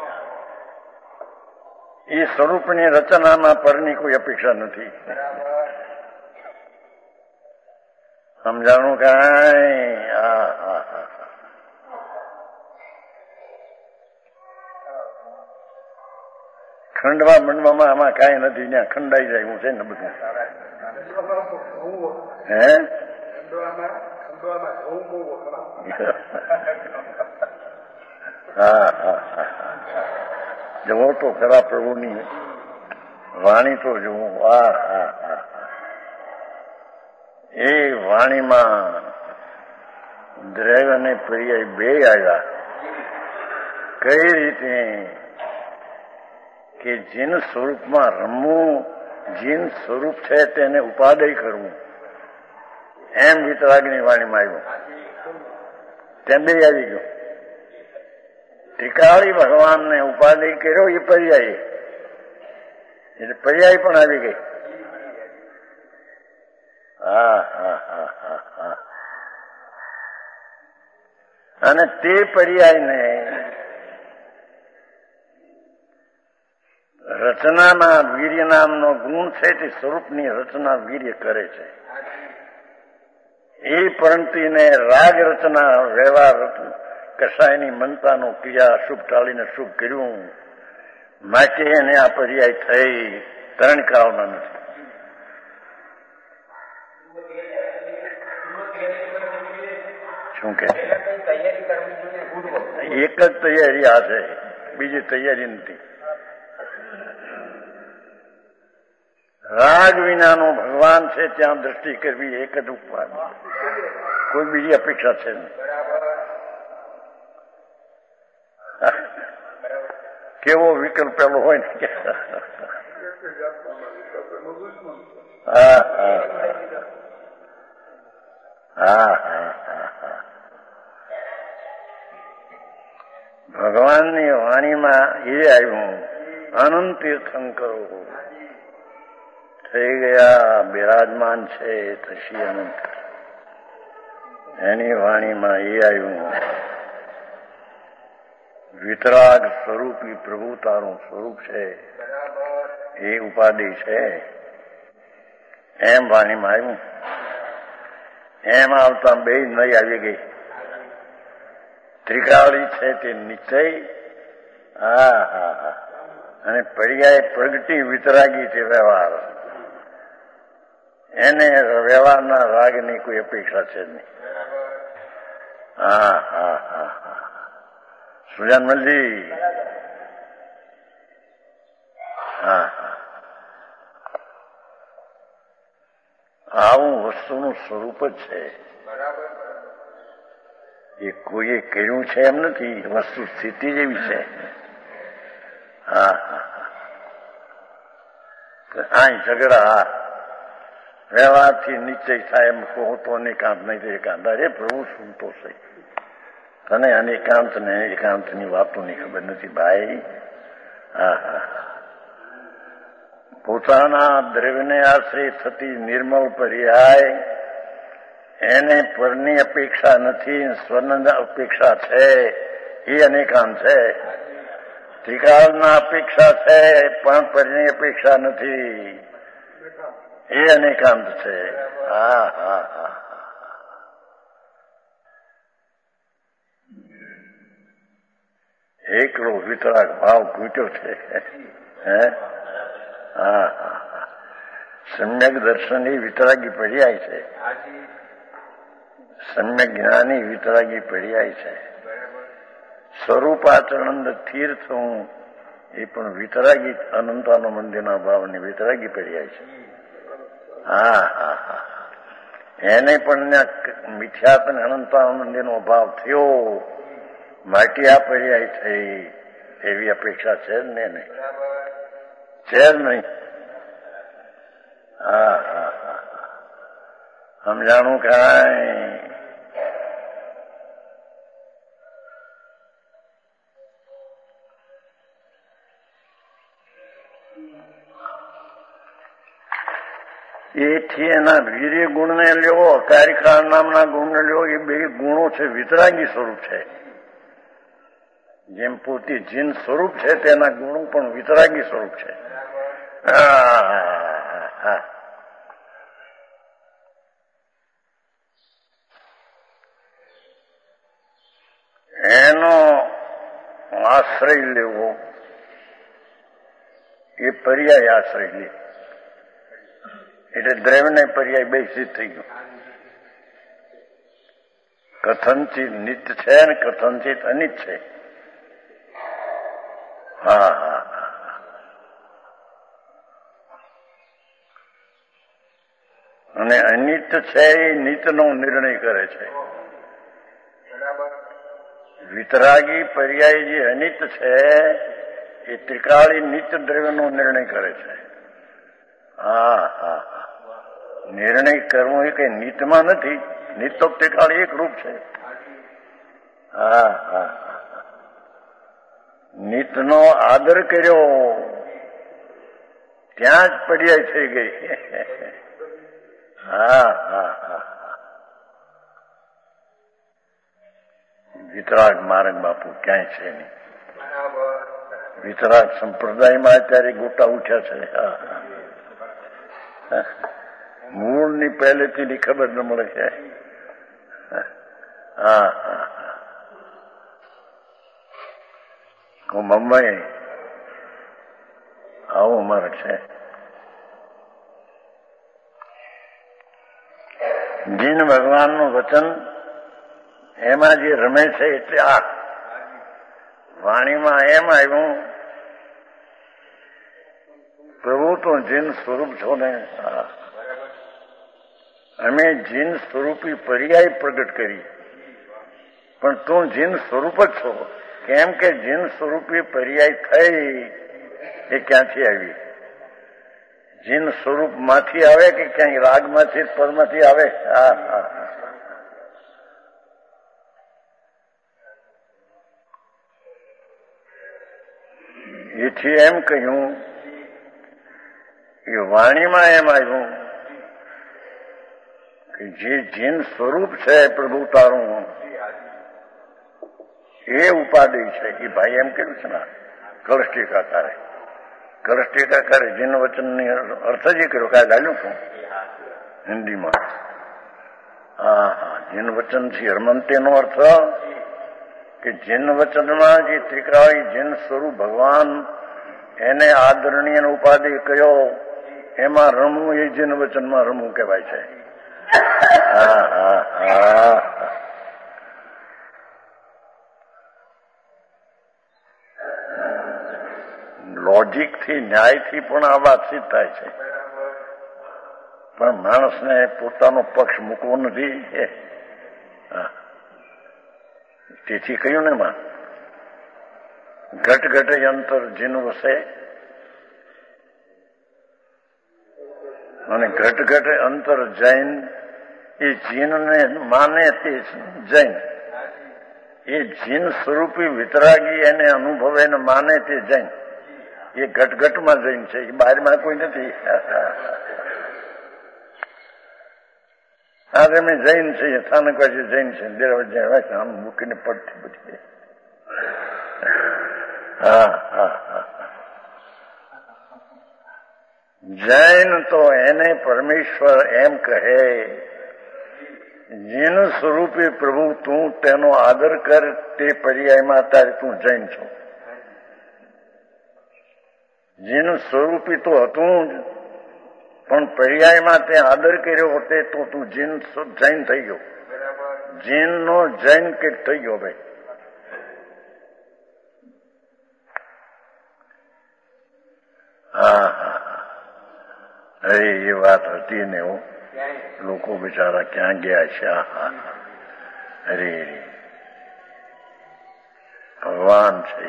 એ સ્વરૂપની રચનામાં પરની કોઈ અપેક્ષા નથી સમજાણું કાંઈ હા હા હા ખંડવા મંડવામાં આમાં કાંઈ નથી ત્યાં ખંડાઈ જાય હું છે ને બધું હે હા હા હા જવો તો ખરા પ્રભુની વાણી તો જુઓ હા હા હા એ વાણીમાં દ્રવ્ય અને પર્યાય બે આવ્યા કઈ રીતે કે જીન સ્વરૂપમાં રમવું જીન સ્વરૂપ છે તેને ઉપાદય કરવું એમ વિતરાગની વાણીમાં આવ્યું તેમ બે આવી ગયું ટીકાળી ભગવાનને ઉપાદય કર્યો એ પર્યાય એટલે પર્યાય પણ આવી ગઈ હા હા હા હા હા અને તે પર્યાયને રચનામાં વીર્ય નામનો ગુણ છે તે સ્વરૂપની રચના વીર્ય કરે છે એ પરંતીને રાગ રચના વ્યવહાર કસાયની મનતાનો ક્રિયા શુભ ટાળીને શુભ કર્યું માટે એને આ પર્યાય થઈ ત્રણ કાળના નથી શું કે એક જ તૈયારી આ છે બીજી તૈયારી નથી રાગ વિનાનો ભગવાન છે ત્યાં દ્રષ્ટિ કરવી એક જ ઉપવાદ કોઈ બીજી અપેક્ષા છે નહીં કેવો વિકલ્પ પેલો હોય ને હા હા હા હા હા ભગવાનની વાણીમાં એ આવ્યું અનંત તીર્થંકરો થઈ ગયા બિરાજમાન છે થશી અનંત એની વાણીમાં એ આવ્યું વિતરાગ સ્વરૂપી પ્રભુ તારું સ્વરૂપ છે એ ઉપાધિ છે એમ વાણીમાં આવ્યું એમ આવતા બે નહીં આવી ગઈ ત્રિકાળી છે તે નિશ્ચય હા હા હા અને પર્યાય પ્રગટી વિતરાગી તે વ્યવહાર એને વ્યવહારના રાગની કોઈ અપેક્ષા છે નહીં હા હા હા હા સુજાનમલજી હા હા આવું વસ્તુનું સ્વરૂપ જ છે એ કોઈએ કર્યું છે એમ નથી વસ્તુ સ્થિતિ જેવી છે હા હા આ ઝઘડા વ્યવહારથી નિશ્ચય થાય એમ કહો તો અનેકાંત નહીં તો એકાંત. અરે પ્રભુ શું તો સહી, તને અનેકાંત ને એકાંતની વાતોની ખબર નથી ભાઈ. હા હા પોતાના દ્રવ્યને આશ્રય થતી નિર્મળ પર્યાય એને પરની અપેક્ષા નથી, સ્વર્ણ અપેક્ષા છે એ અનેકાંત છે. ત્રિકાળના અપેક્ષા છે પણ પરની અપેક્ષા નથી એ અનેકાંત છે. હા હા હા એકલો વિતરાગ ભાવ ઘૂંટ્યો છે. હે હા હા સમ્યક દર્શનની વિતરાગી પર્યાય છે, સમ્યક જ્ઞાની વિતરાગી પર્યાય છે. સ્વરૂપાચરણંદ તીર્થ હું એ પણ વિતરાગી અનંતાનો મંદિરના ભાવની વિતરાગી પર્યાય છે. હા હા હા એને પણ મિથ્યાત્મ અનંતાનો મંદિરનો ભાવ થયો માટે આ પર્યાય થઈ એવી અપેક્ષા છે જ ને નહીં, છે જ નહીં. હા હા હા સમજાણું કાંઈ. એથી એના વીર્ય ગુણને લ્યો, અકારિકાળ નામના ગુણને લ્યો, એ બે ગુણો છે વિતરાગી સ્વરૂપ છે. જેમ પોતે જીન સ્વરૂપ છે તેના ગુણો પણ વિતરાગી સ્વરૂપ છે. એનો આશ્રય લેવો એ પર્યાય આશ્રય લે એટલે દ્રવ્યને પર્યાય બે સિદ્ધ થઈ ગયું. કથનચિત નિત્ય છે ને કથનચિત અનિત છે. હા હા અને અનિત છે એ નિતનો નિર્ણય કરે છે. વિતરાગી પર્યાય જે અનિત છે એ ત્રિકાળી નિત્ય દ્રવ્યનો નિર્ણય કરે છે. હા હા નિર્ણય કરવો એ કઈ નિતમાં નથી, નિત તો ત્રિકાળી એક રૂપ છે. હા હા નિતનો આદર કર્યો ત્યાં જ પર્યાય થઈ ગઈ. હા હા હા વિતરાગ માર્ગ બાપુ ક્યાંય છે નહીં. વિતરાગ સંપ્રદાયમાં અત્યારે ગોટા ઉઠ્યા છે. હા મૂળની પહેલેથી ની ખબર ન મળે છે. હા હા હું મુંબઈ આવું અમારે છે. જીન ભગવાનનું વચન એમાં જે રમે છે એટલે આ વાણીમાં એમ આવ્યું પ્રભુ તો જીન સ્વરૂપ છો ને. અમે જીન સ્વરૂપી પર્યાય પ્રગટ કરી પણ તું જીન સ્વરૂપ જ છો. કેમ કે જીન સ્વરૂપી પર્યાય થઈ એ ક્યાંથી આવી? જીન સ્વરૂપ માંથી આવે કે ક્યાંય રાગમાંથી પદમાંથી આવે? હા હા એથી એમ કહ્યું એ વાણીમાં એમ આવ્યું કે જે જીન સ્વરૂપ છે પ્રભુ તારું એ ઉપાધિ છે. એ ભાઈ એમ કર્યું છે ને કળશ ટીકાકારે કળશ ટીકાકારે જીન વચનની અર્થ જ કર્યો કાંઈ ગાલ્યું છું હિન્દીમાં. હા હા જીન વચન છે હરમંતેનો અર્થ કે જીન વચનમાં જે ત્રિકાળી જીન સ્વરૂપ ભગવાન એને આદરણીય ઉપાધિ કયો એમાં રમવું એ જીન વચનમાં રમવું કહેવાય છે. હા હા હા લોજિકથી ન્યાયથી પણ આ વાત સિદ્ધ થાય છે પણ માણસને પોતાનો પક્ષ મૂકવો નથી. તેથી કહ્યું ને માં ઘટ ઘટ યંત્ર જીન વસે અને ઘટ ઘટે અંતર જૈન, એ જીનને માને તે જૈન, એ જીન સ્વરૂપી વિતરાગી એને અનુભવે ને માને તે જૈન. એ ઘટઘટમાં જૈન છે, એ બહારમાં કોઈ નથી. આજે અમે જૈન છીએ, સ્થાનકવાસી જૈન છે, દેરાવાસી આમ મૂકીને પડતી બધી. હા હા હા જૈન તો એને પરમેશ્વર એમ કહે, જીન સ્વરૂપે પ્રભુ તું તેનો આદર કર, તે પર્યાયમાં તારે તું જૈન છો. જીન સ્વરૂપી તો હતું જ, પણ પર્યાયમાં તે આદર કર્યો તે તો તું જીન જૈન થઈ ગયો. જીન નો જૈન કે થઈ ગયો ભાઈ. હા હા અરે એ વાત હતી ને, હું લોકો બિચારા ક્યાં ગયા છે. હા અરે ભગવાન છે.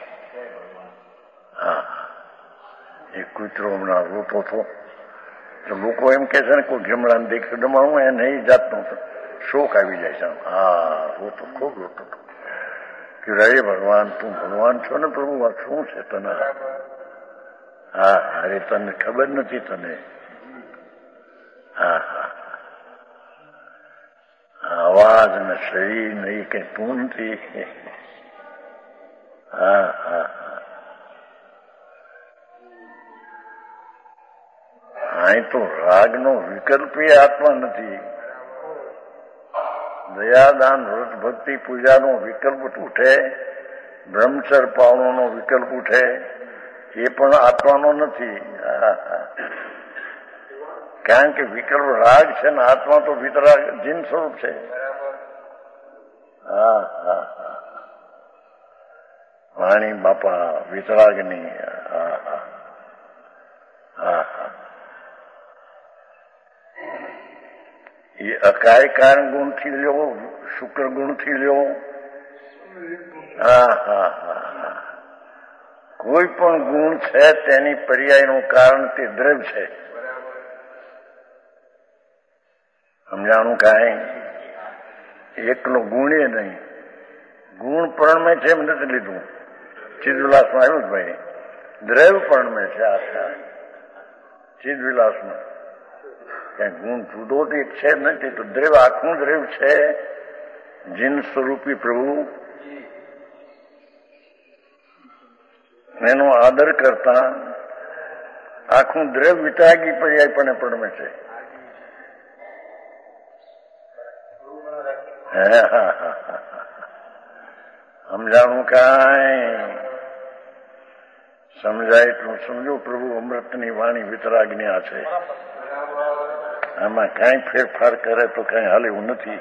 હા એ કૂતરો હમણાં રોતો હતો, તો લોકો એમ કે છે ને કોઈ જમણાને દેખ ડમાણું એને એ જાતનો શોક આવી જાય છે. હા રોતો, ખૂબ રોતો હતો કે રે ભગવાન તું ભગવાન છો ને પ્રભુ, આ શું છે તને? હા અરે તને ખબર નથી તને. હા હા અવાજ ને શરીર ને એ કઈ તું નથી. હા હા અહીં તો રાગનો વિકલ્પ એ આત્મા નથી. દયાદાન વ્રત ભક્તિ પૂજાનો વિકલ્પ ઉઠે, બ્રહ્મચર પાવનોનો વિકલ્પ ઉઠે, એ પણ આત્માનો નથી. કારણ કે વિકલ્પ રાગ છે ને આત્મા તો વિતરાગ જીન સ્વરૂપ છે. હા હા હા વાણી બાપા વિતરાગની. હા હા હા હા એ અકાય કારણ ગુણથી લ્યો, શુક્ર ગુણથી લ્યો. હા હા હા હા કોઈ પણ ગુણ છે તેની પર્યાયનું કારણ તે દ્રવ્ય છે. સમજાણું કાંઈ? એકલો ગુણ એ નહીં, ગુણ પરણમે છે એમ નથી લીધું. ચિદવિલાસમાં આવ્યું જ ભાઈ, દ્રવ્ય પરણમે છે આખા ચિદવિલાસમાં. ક્યાં ગુણ જુદો તો એક છે નથી, તો દ્રવ્ય આખું દ્રવ્ય છે જીન સ્વરૂપી પ્રભુ. એનો આદર કરતા આખું દ્રવ્ય વિતરાગી પર્યાય પણ પરણમે છે. સમજાણું કાંઈ? સમજાય એટલું સમજો. પ્રભુ અમૃતની વાણી વિતરાગની આ છે, આમાં કઈ ફેરફાર કરે તો કઈ હાલ એવું નથી.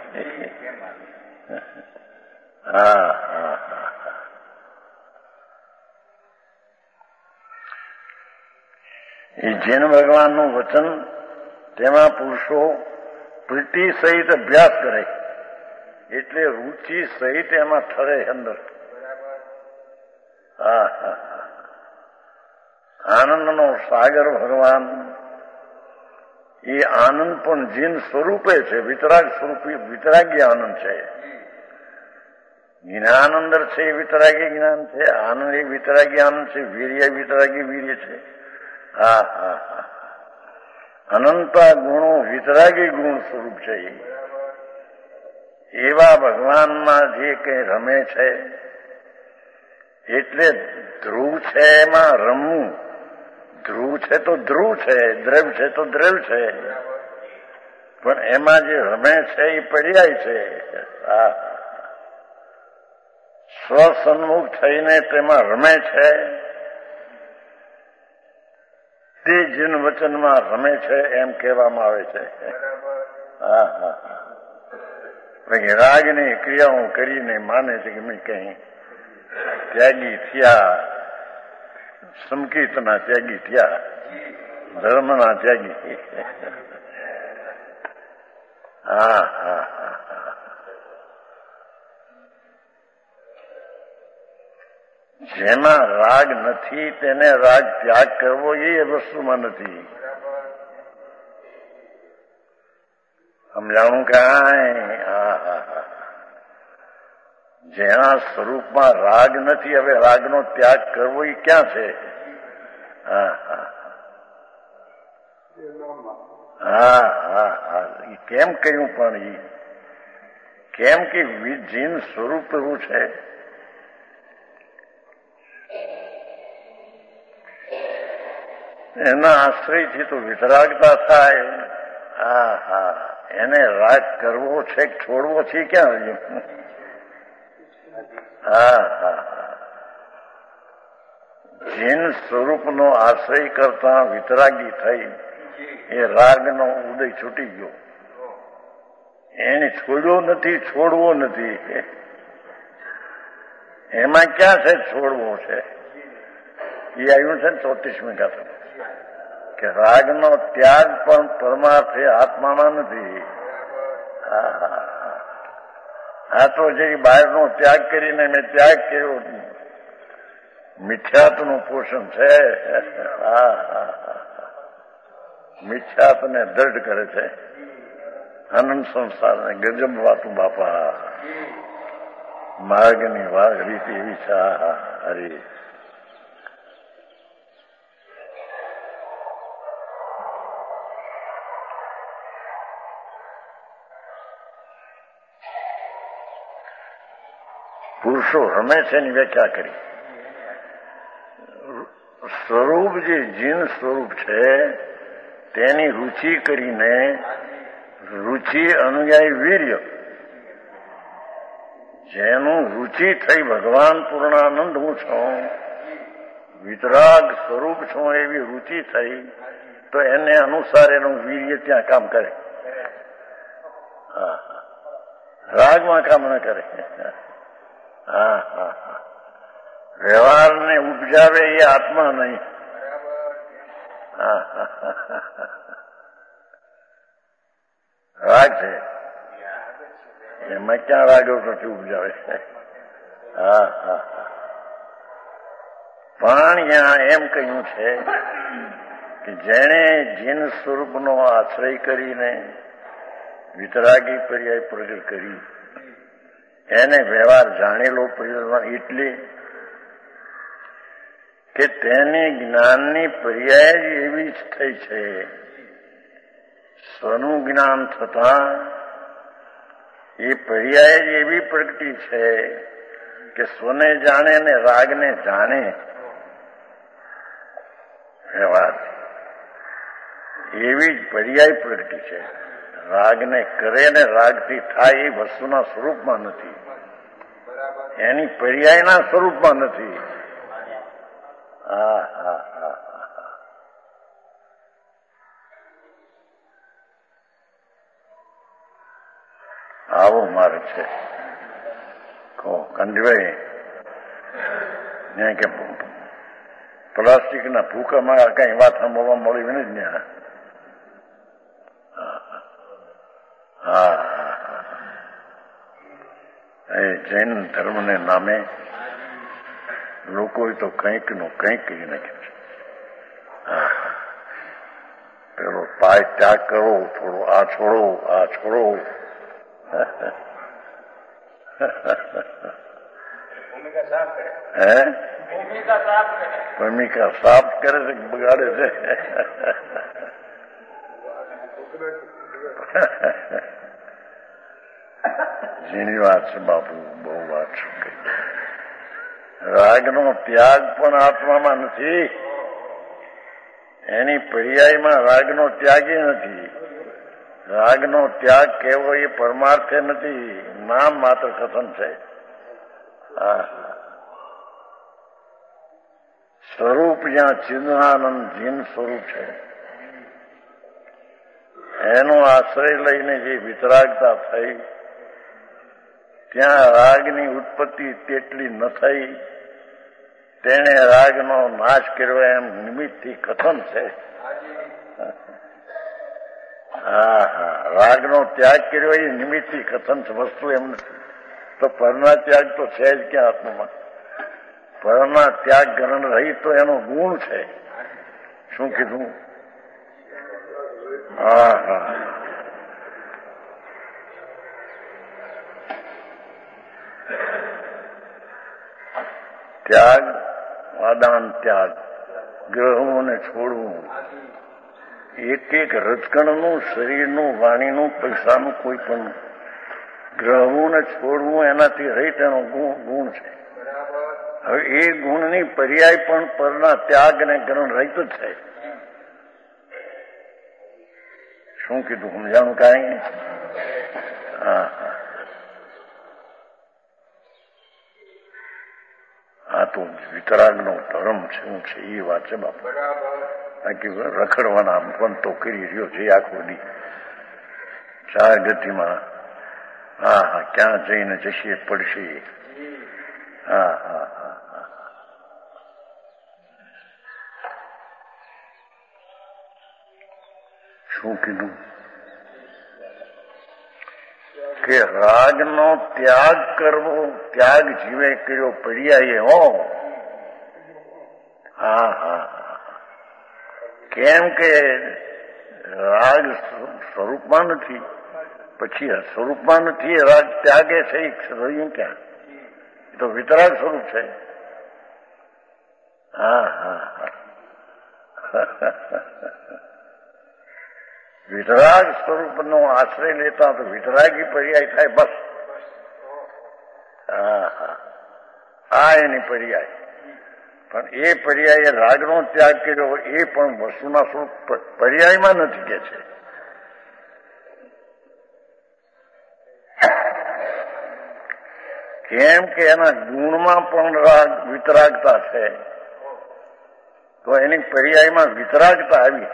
હા હા એ જૈન ભગવાનનું વચન, તેમાં પુરુષો પ્રીતિ સહિત અભ્યાસ કરે, એટલે રુચિ સહિત એમાં ઠરે અંદર. હા હા આનંદનો સાગર ભગવાન, એ આનંદ પણ જીન સ્વરૂપે છે, વિતરાગ સ્વરૂપી વિતરાગી આનંદ છે. જ્ઞાન અંદર છે એ વિતરાગી જ્ઞાન છે, આનંદ એ વિતરાગી આનંદ છે, વીર્ય વિતરાગી વીર્ય છે. હા હા હા અનંતા ગુણો વિતરાગી ગુણ સ્વરૂપ છે. એવા ભગવાનમાં જે કઈ રમે છે, એટલે ધ્રુવ છે એમાં રમવું. ધ્રુવ છે તો ધ્રુવ છે, દ્રવ્ય છે તો દ્રવ્ય છે, પણ એમાં જે રમે છે એ પર્યાય છે. હા સ્વસન્મુખ થઈને તેમાં રમે છે, તે જીન વચનમાં રમે છે એમ કહેવામાં આવે છે. હા હા રાગની ક્રિયાઓ કરીને માને છે કે મેં કઈ ત્યાગી થયા, સંકીર્તના ત્યાગી થયા, ધર્મના ત્યાગી. હા હા હા જેમાં રાગ નથી તેને રાગ ત્યાગ કરવો એ વસ્તુમાં નથી. સમજાણું કાંઈ? હા હા હા. જેના સ્વરૂપમાં રાગ નથી, હવે રાગનો ત્યાગ કરવો એ ક્યાં છે? હા હા હા હા હા. એ કેમ કહ્યું? પણ એ કેમ કે જીન સ્વરૂપ એવું છે. એના આશ્રયથી તો વિતરાગતા થાય. હા હા. એને રાગ કરવો છે કે છોડવો છે ક્યાં? હા હા હા. જીન સ્વરૂપનો આશ્રય કરતા વિતરાગી થઈ એ રાગનો ઉદય છૂટી ગયો. એને છોડ્યો નથી, છોડવો નથી. એમાં ક્યાં છે છોડવો છે? એ આવ્યું છે ને ચોત્રીસમી ગાથા કે રાગનો ત્યાગ પણ પરમાર્થે આત્મામાં નથી. આ તો જે બહારનો ત્યાગ કરીને મેં ત્યાગ કર્યો, મિથ્યાત્વનું પોષણ છે. હા હા. મિથ્યાત્વને દૃઢ કરે છે. અનંત સંસારને ગજબ વાતું બાપા. માર્ગની વાગ રીતિ એવી છે. હરી પુરુષો રમે છે એની વ્યાખ્યા કરી. સ્વરૂપ જે જીન સ્વરૂપ છે તેની રુચિ કરીને રુચિ અનુયાયી વીર્ય, જેનું રુચિ થઈ ભગવાન પૂર્ણાનંદ હું છું, વિતરાગ સ્વરૂપ છું એવી રુચિ થઈ તો એને અનુસાર એનું વીર્ય ત્યાં કામ કરે. હા રાગમાં કામ ન કરે. હા હા હા. વ્યવહારને ઉપજાવે એ આત્મા નહીં. હા હા હા. રાગ છે એમાં ક્યાં રાગો નથી ઉપજાવે? હા હા. પણ ત્યાં એમ કહ્યું છે કે જેણે જીન સ્વરૂપનો આશ્રય કરીને વિતરાગી પર્યાય પ્રગટ કરી એને વ્યવહાર જાણેલો પરિવર્તન એટલે કે તેની જ્ઞાનની પર્યાય જ એવી જ થઈ છે. સ્વનું જ્ઞાન થતા એ પર્યાય જ એવી પ્રગટી છે કે સ્વને જાણે ને રાગને જાણે. વ્યવહાર એવી જ પર્યાય પ્રગટી છે. રાગને કરે ને રાગથી થાય એ વસ્તુના સ્વરૂપમાં નથી, એની પર્યાયના સ્વરૂપમાં નથી. હા હા હા. આવો માર્ગ છે. કહો કંઠભાઈ ને કે પ્લાસ્ટિકના ભૂકામાં કઈ વાત સાંભળવા મળી ને જ ને. હા હા. એ જૈન ધર્મને નામે લોકોએ તો કંઈક નું કંઈક કરી નાખ્યું છે. હા. પેલો પાય ત્યાગ કરો, થોડો આ છોડો, આ છોડો. હે ભૂમિકા સાફ કરે છે કે બગાડે છે? ઝીણી વાત છે બાપુ, બહુ વાત છે. રાગનો ત્યાગ પણ આત્મામાં નથી, એની પર્યાયમાં રાગનો ત્યાગી નથી. રાગનો ત્યાગ કેવો એ પરમાર્થે નથી, નામ માત્ર કથન છે. હા. સ્વરૂપ જ્યાં ચિન્હાનંદ જીન સ્વરૂપ છે એનો આશ્રય લઈને જે વિતરાગતા થઈ ત્યાં રાગની ઉત્પત્તિ તેટલી ન થઈ. તેણે રાગનો નાશ કર્યો એમ નિમિત્તથી કથન છે. હા હા. રાગનો ત્યાગ કર્યો એ નિમિત્તથી કથન છે, વસ્તુ એમ નથી. તો પરના ત્યાગ તો છે જ ક્યાં આત્મામાં? પરના ત્યાગ ગ્રહણ રહી તો એનો ગુણ છે. શું કીધું? હા હા. ત્યાગ, વાદાન ત્યાગ, ગ્રહોને છોડવું, એક એક રજકણનું, શરીરનું, વાણીનું, પૈસાનું, કોઈ પણ ગ્રહોને છોડવું એનાથી રહિત એનો ગુણ છે. હવે એ ગુણની પર્યાય પણ પરના ત્યાગ અને ગ્રહણ રહિત જ છે. શું કીધું સમજાણું કાંઈ? હા હા આ તો વિતરાગનો ધર્મ શું છે એ વાત છે બાપુ. બાકી રખડવાના પણ તો કરી રહ્યો છે આખો દી ચાર ગતિમાં. હા હા ક્યાં જઈને જશે પડશે. હા હા હા શું કીધું કે રાગનો ત્યાગ કરવો, ત્યાગ જીવે કર્યો પર્યાય હો. હા હા કેમ કે રાગ સ્વરૂપમાં નથી, પછી સ્વરૂપમાં નથી, રાગ ત્યાગે છે એ રહ્યું ક્યાં? એ તો વિતરાગ સ્વરૂપ છે. હા હા વિતરાગ સ્વરૂપનો આશ્રય લેતા તો વિતરાગી પર્યાય થાય બસ. હા હા આ એની પર્યાય. પણ એ પર્યાયે રાગનો ત્યાગ કર્યો એ પણ વસ્તુના સ્વરૂપ પર્યાયમાં નથી કે છે. કેમ કે એના ગુણમાં પણ રાગ વિતરાગતા છે, તો એની પર્યાયમાં વિતરાગતા આવી.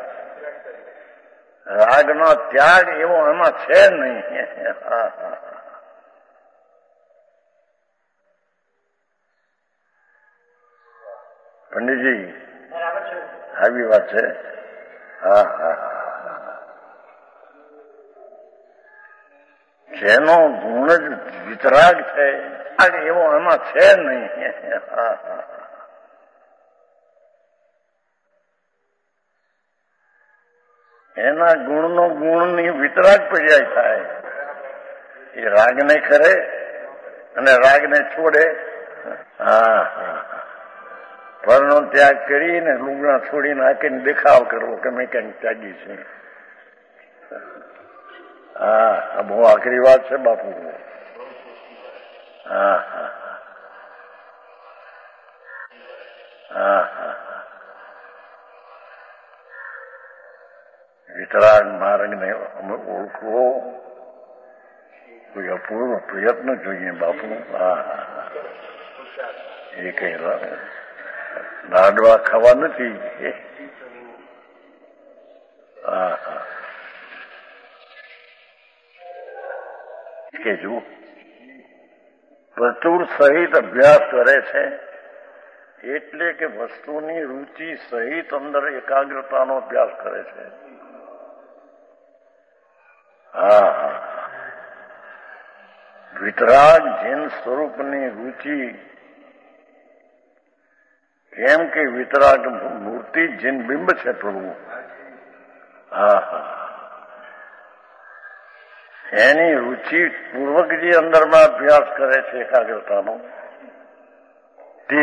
રાગનો ત્યાગ એવો એમાં છે નહીં. પંડિતજી આવી વાત છે. હા હા જેનો ગુણ જ વિતરાગ છે એવો એમાં છે નહીં. હા હા એના ગુણનો ગુણની વિતરાગ પર્યાય થાય. એ રાગને કરે અને રાગને છોડે. હા હા પરનો ત્યાગ કરીને લુગડા છોડી નાખીને દેખાવ કરવો કે મેં ક્યાંક ત્યાગી છે. હા બહુ આખરી વાત છે બાપુ. હા હા હા હા વિતરાગ માર્ગને અમે ઓળખવો કોઈ અપૂર્વ પ્રયત્ન જોઈએ બાપુ. હા એ કઈ લાડવા ખાવા નથી. હા હા કે જુઓ પ્રચુર સહિત અભ્યાસ કરે છે એટલે કે વસ્તુની રુચિ સહિત અંદર એકાગ્રતાનો અભ્યાસ કરે છે. હા હા વિતરાગ જેન સ્વરૂપની રુચિ, કેમ કે વિતરાગ મૂર્તિ જીન બિંબ છે પ્રભુ. હા હા એની રુચિ પૂર્વક જે અંદરમાં અભ્યાસ કરે છે એકાગ્રતાનો, તે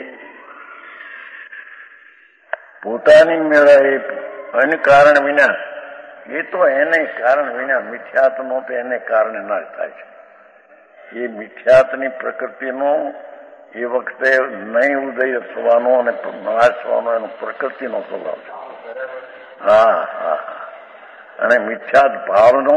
પોતાની મેળે એને કારણ વિના, એ તો એને કારણ વિના મિથ્યાત્વનો તો એને કારણે નાશ થાય છે. એ મિથ્યાત્વની પ્રકૃતિનો એ વખતે નહીં ઉદય થવાનો અને નાશ થવાનો એનો પ્રકૃતિનો સ્વભાવ છે. હા હા અને મિથ્યાત ભાવનો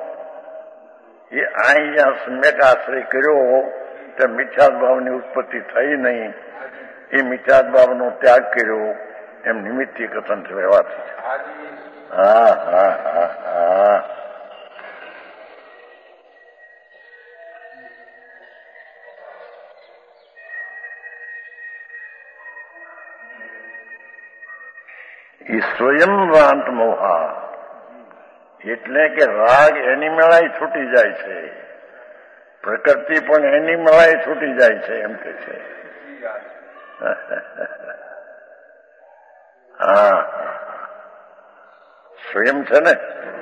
એ અહીંયા સમ્યક આશ્રય કર્યો તો મિથ્યાત ભાવની ઉત્પત્તિ થઈ નહીં. એ મિથ્યાત ભાવનો ત્યાગ કર્યો એમ નિમિત્તી કથન રહેવાથી. હા હા હા હા એ સ્વયં રાંત મોહા એટલે કે રાગ એની મેળાએ છૂટી જાય છે, પ્રકૃતિ પણ એની મેળાએ છૂટી જાય છે એમ કે છે. હા સ્વયં છે ને,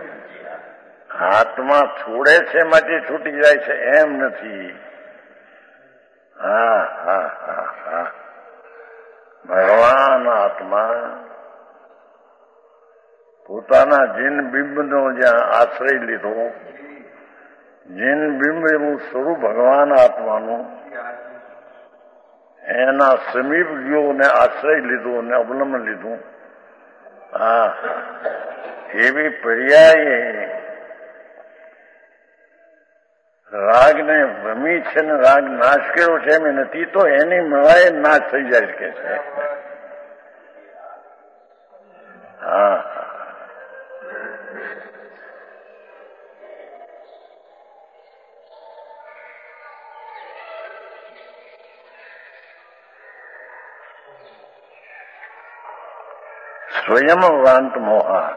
આત્મા છોડે છે માટે છૂટી જાય છે એમ નથી. હા હા હા હા આત્મા પોતાના જીન બિંબનો જ્યાં આશ્રય લીધો, જીન બિંબ એવું સ્વરૂપ ભગવાન આત્માનું એના સમીપ ગયો ને આશ્રય લીધો અને અવલંબન લીધું. હા, એવી પર્યાય રાગને ભમી છે ને રાગ નાશ કર્યો છે એમ નથી, તો એની મળાએ નાશ થઈ જાય કે છે. હા, સ્વયં વાંત મોહા,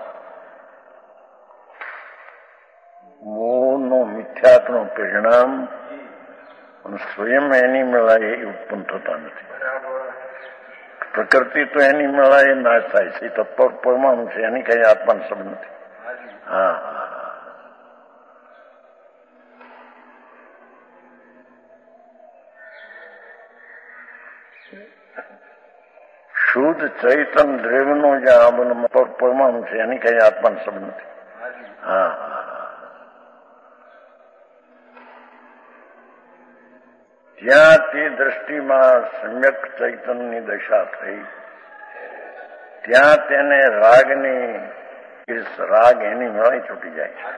મોહનો મિથ્યાત્વનું પરિણામ સ્વયં એની મેળાએ ઉત્પન્ન થતા નથી. પ્રકૃતિ તો એની મેળાએ નાશ થાય છે, તો પરમાણુ છે, એની કઈ આત્માનો સંબંધ નથી. હા, શુદ્ધ ચૈતન દ્રવ્યનો જ્યાં પરમાણુ છે, એની કઈ આત્માનો સંબંધ નથી. હા, જ્યાં તે દ્રષ્ટિમાં સમ્યક ચૈતનની દશા થઈ, ત્યાં તેને રાગની રાગ એની મેળાઈ છૂટી જાય છે.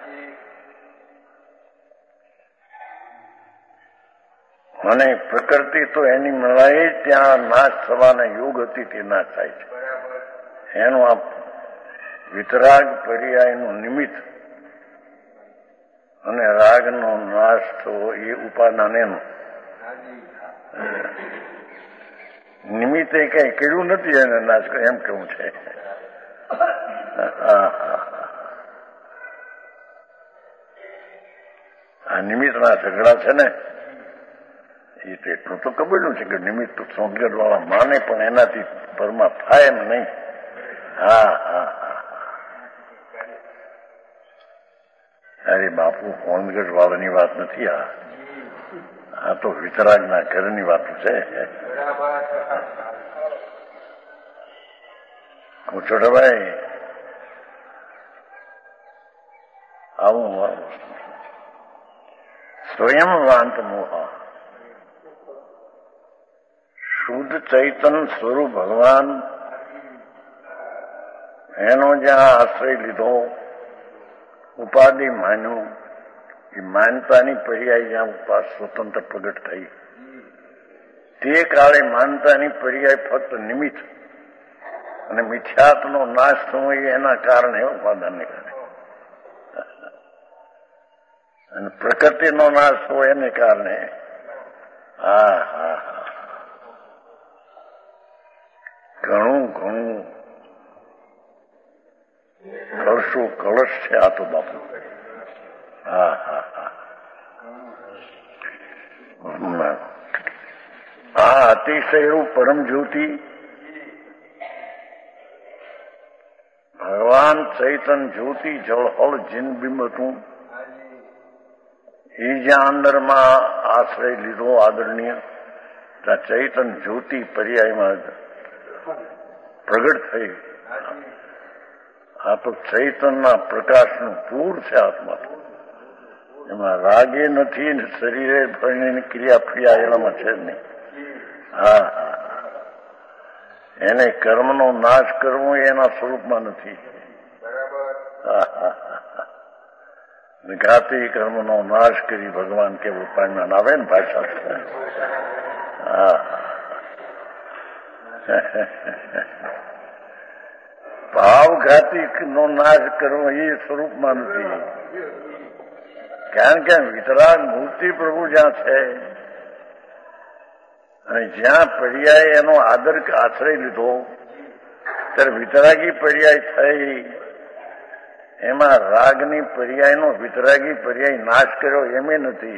અને પ્રકૃતિ તો એની મેળાએ ત્યાં નાશ થવાના યોગ હતી તે નાશ થાય છે. એનું આ વિતરાગ પર્યાયનું નિમિત્ત અને રાગનો નાશ થવો એ ઉપાદાન એનું નિમિત્તે કઈ કર્યું નથી, એને નાશ કર્યો એમ કેવું છે. આ નિમિત્તના ઝઘડા છે ને, એ તો એટલું તો કબૂલ્યું છે કે નિમિત્ત સોંગર વાળા માને પણ એનાથી પરમા થાય એમ નહીં. હા, હા, હા. અરે બાપુ, સોનગઢ વાળાની વાત નથી આ, આ તો વિતરાગના ઘરની વાત છે. છોટાભાઈ આવું સ્વયં વાંત મોહા, શુદ્ધ ચૈતન સ્વરૂપ ભગવાન એનો જ્યાં આશ્રય લીધો, ઉપાધિ માન્યું, એ માનતાની પર્યાય જ્યાં ઉપાસ સ્વતંત્ર પ્રગટ થઈ, તે કાળે માનતાની પર્યાય ફક્ત નિમિત્ત અને મિથ્યાત્વનો નાશ થવો એના કારણે ઉપાદાનને કારણે, અને પ્રકૃતિનો નાશ થવો એને કારણે. હા, હા, હા. ઘણું ઘણું કળશું કળશ છે આ તો બાપુ. હા, હા, હા. આ અતિશય એવું પરમ જ્યોતિ ભગવાન ચૈતન જ્યોતિ જળહળ જીનબિંબ હતું, એ જ્યાં અંદરમાં આશ્રય લીધો આદરણીય, ત્યાં ચૈતન જ્યોતિ પર્યાયમાં પ્રગટ થઈ. આ તો ચૈતનના પ્રકાશનું પૂર છે આત્મા. એમાં રાગે નથી, શરીરે ભણીને ક્રિયા ફિયા એનામાં છે જ નહીં. હા, હા. એને કર્મનો નાશ કરવો એના સ્વરૂપમાં નથી. હા, હા, હા. ઘાતી કર્મનો નાશ કરી ભગવાન કેવું પામ્યા આવે ને ભાષા. હા, ભાવઘાતી નો નાશ કરવો એ સ્વરૂપમાં નથી. કારણ કે વિતરાગ મૂર્તિ પ્રભુ જ્યાં છે અને જ્યાં પર્યાય એનો આદર આશ્રય લીધો, ત્યારે વિતરાગી પર્યાય થઈ, એમાં રાગની પર્યાયનો વિતરાગી પર્યાય નાશ કર્યો એમે નથી.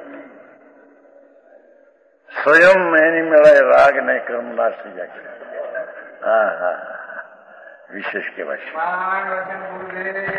સ્વયં એની મેળાએ રાગ ને કર્મ નાશ થઈ જાય છે. હા, હા, વિશેષ કહેવાય છે.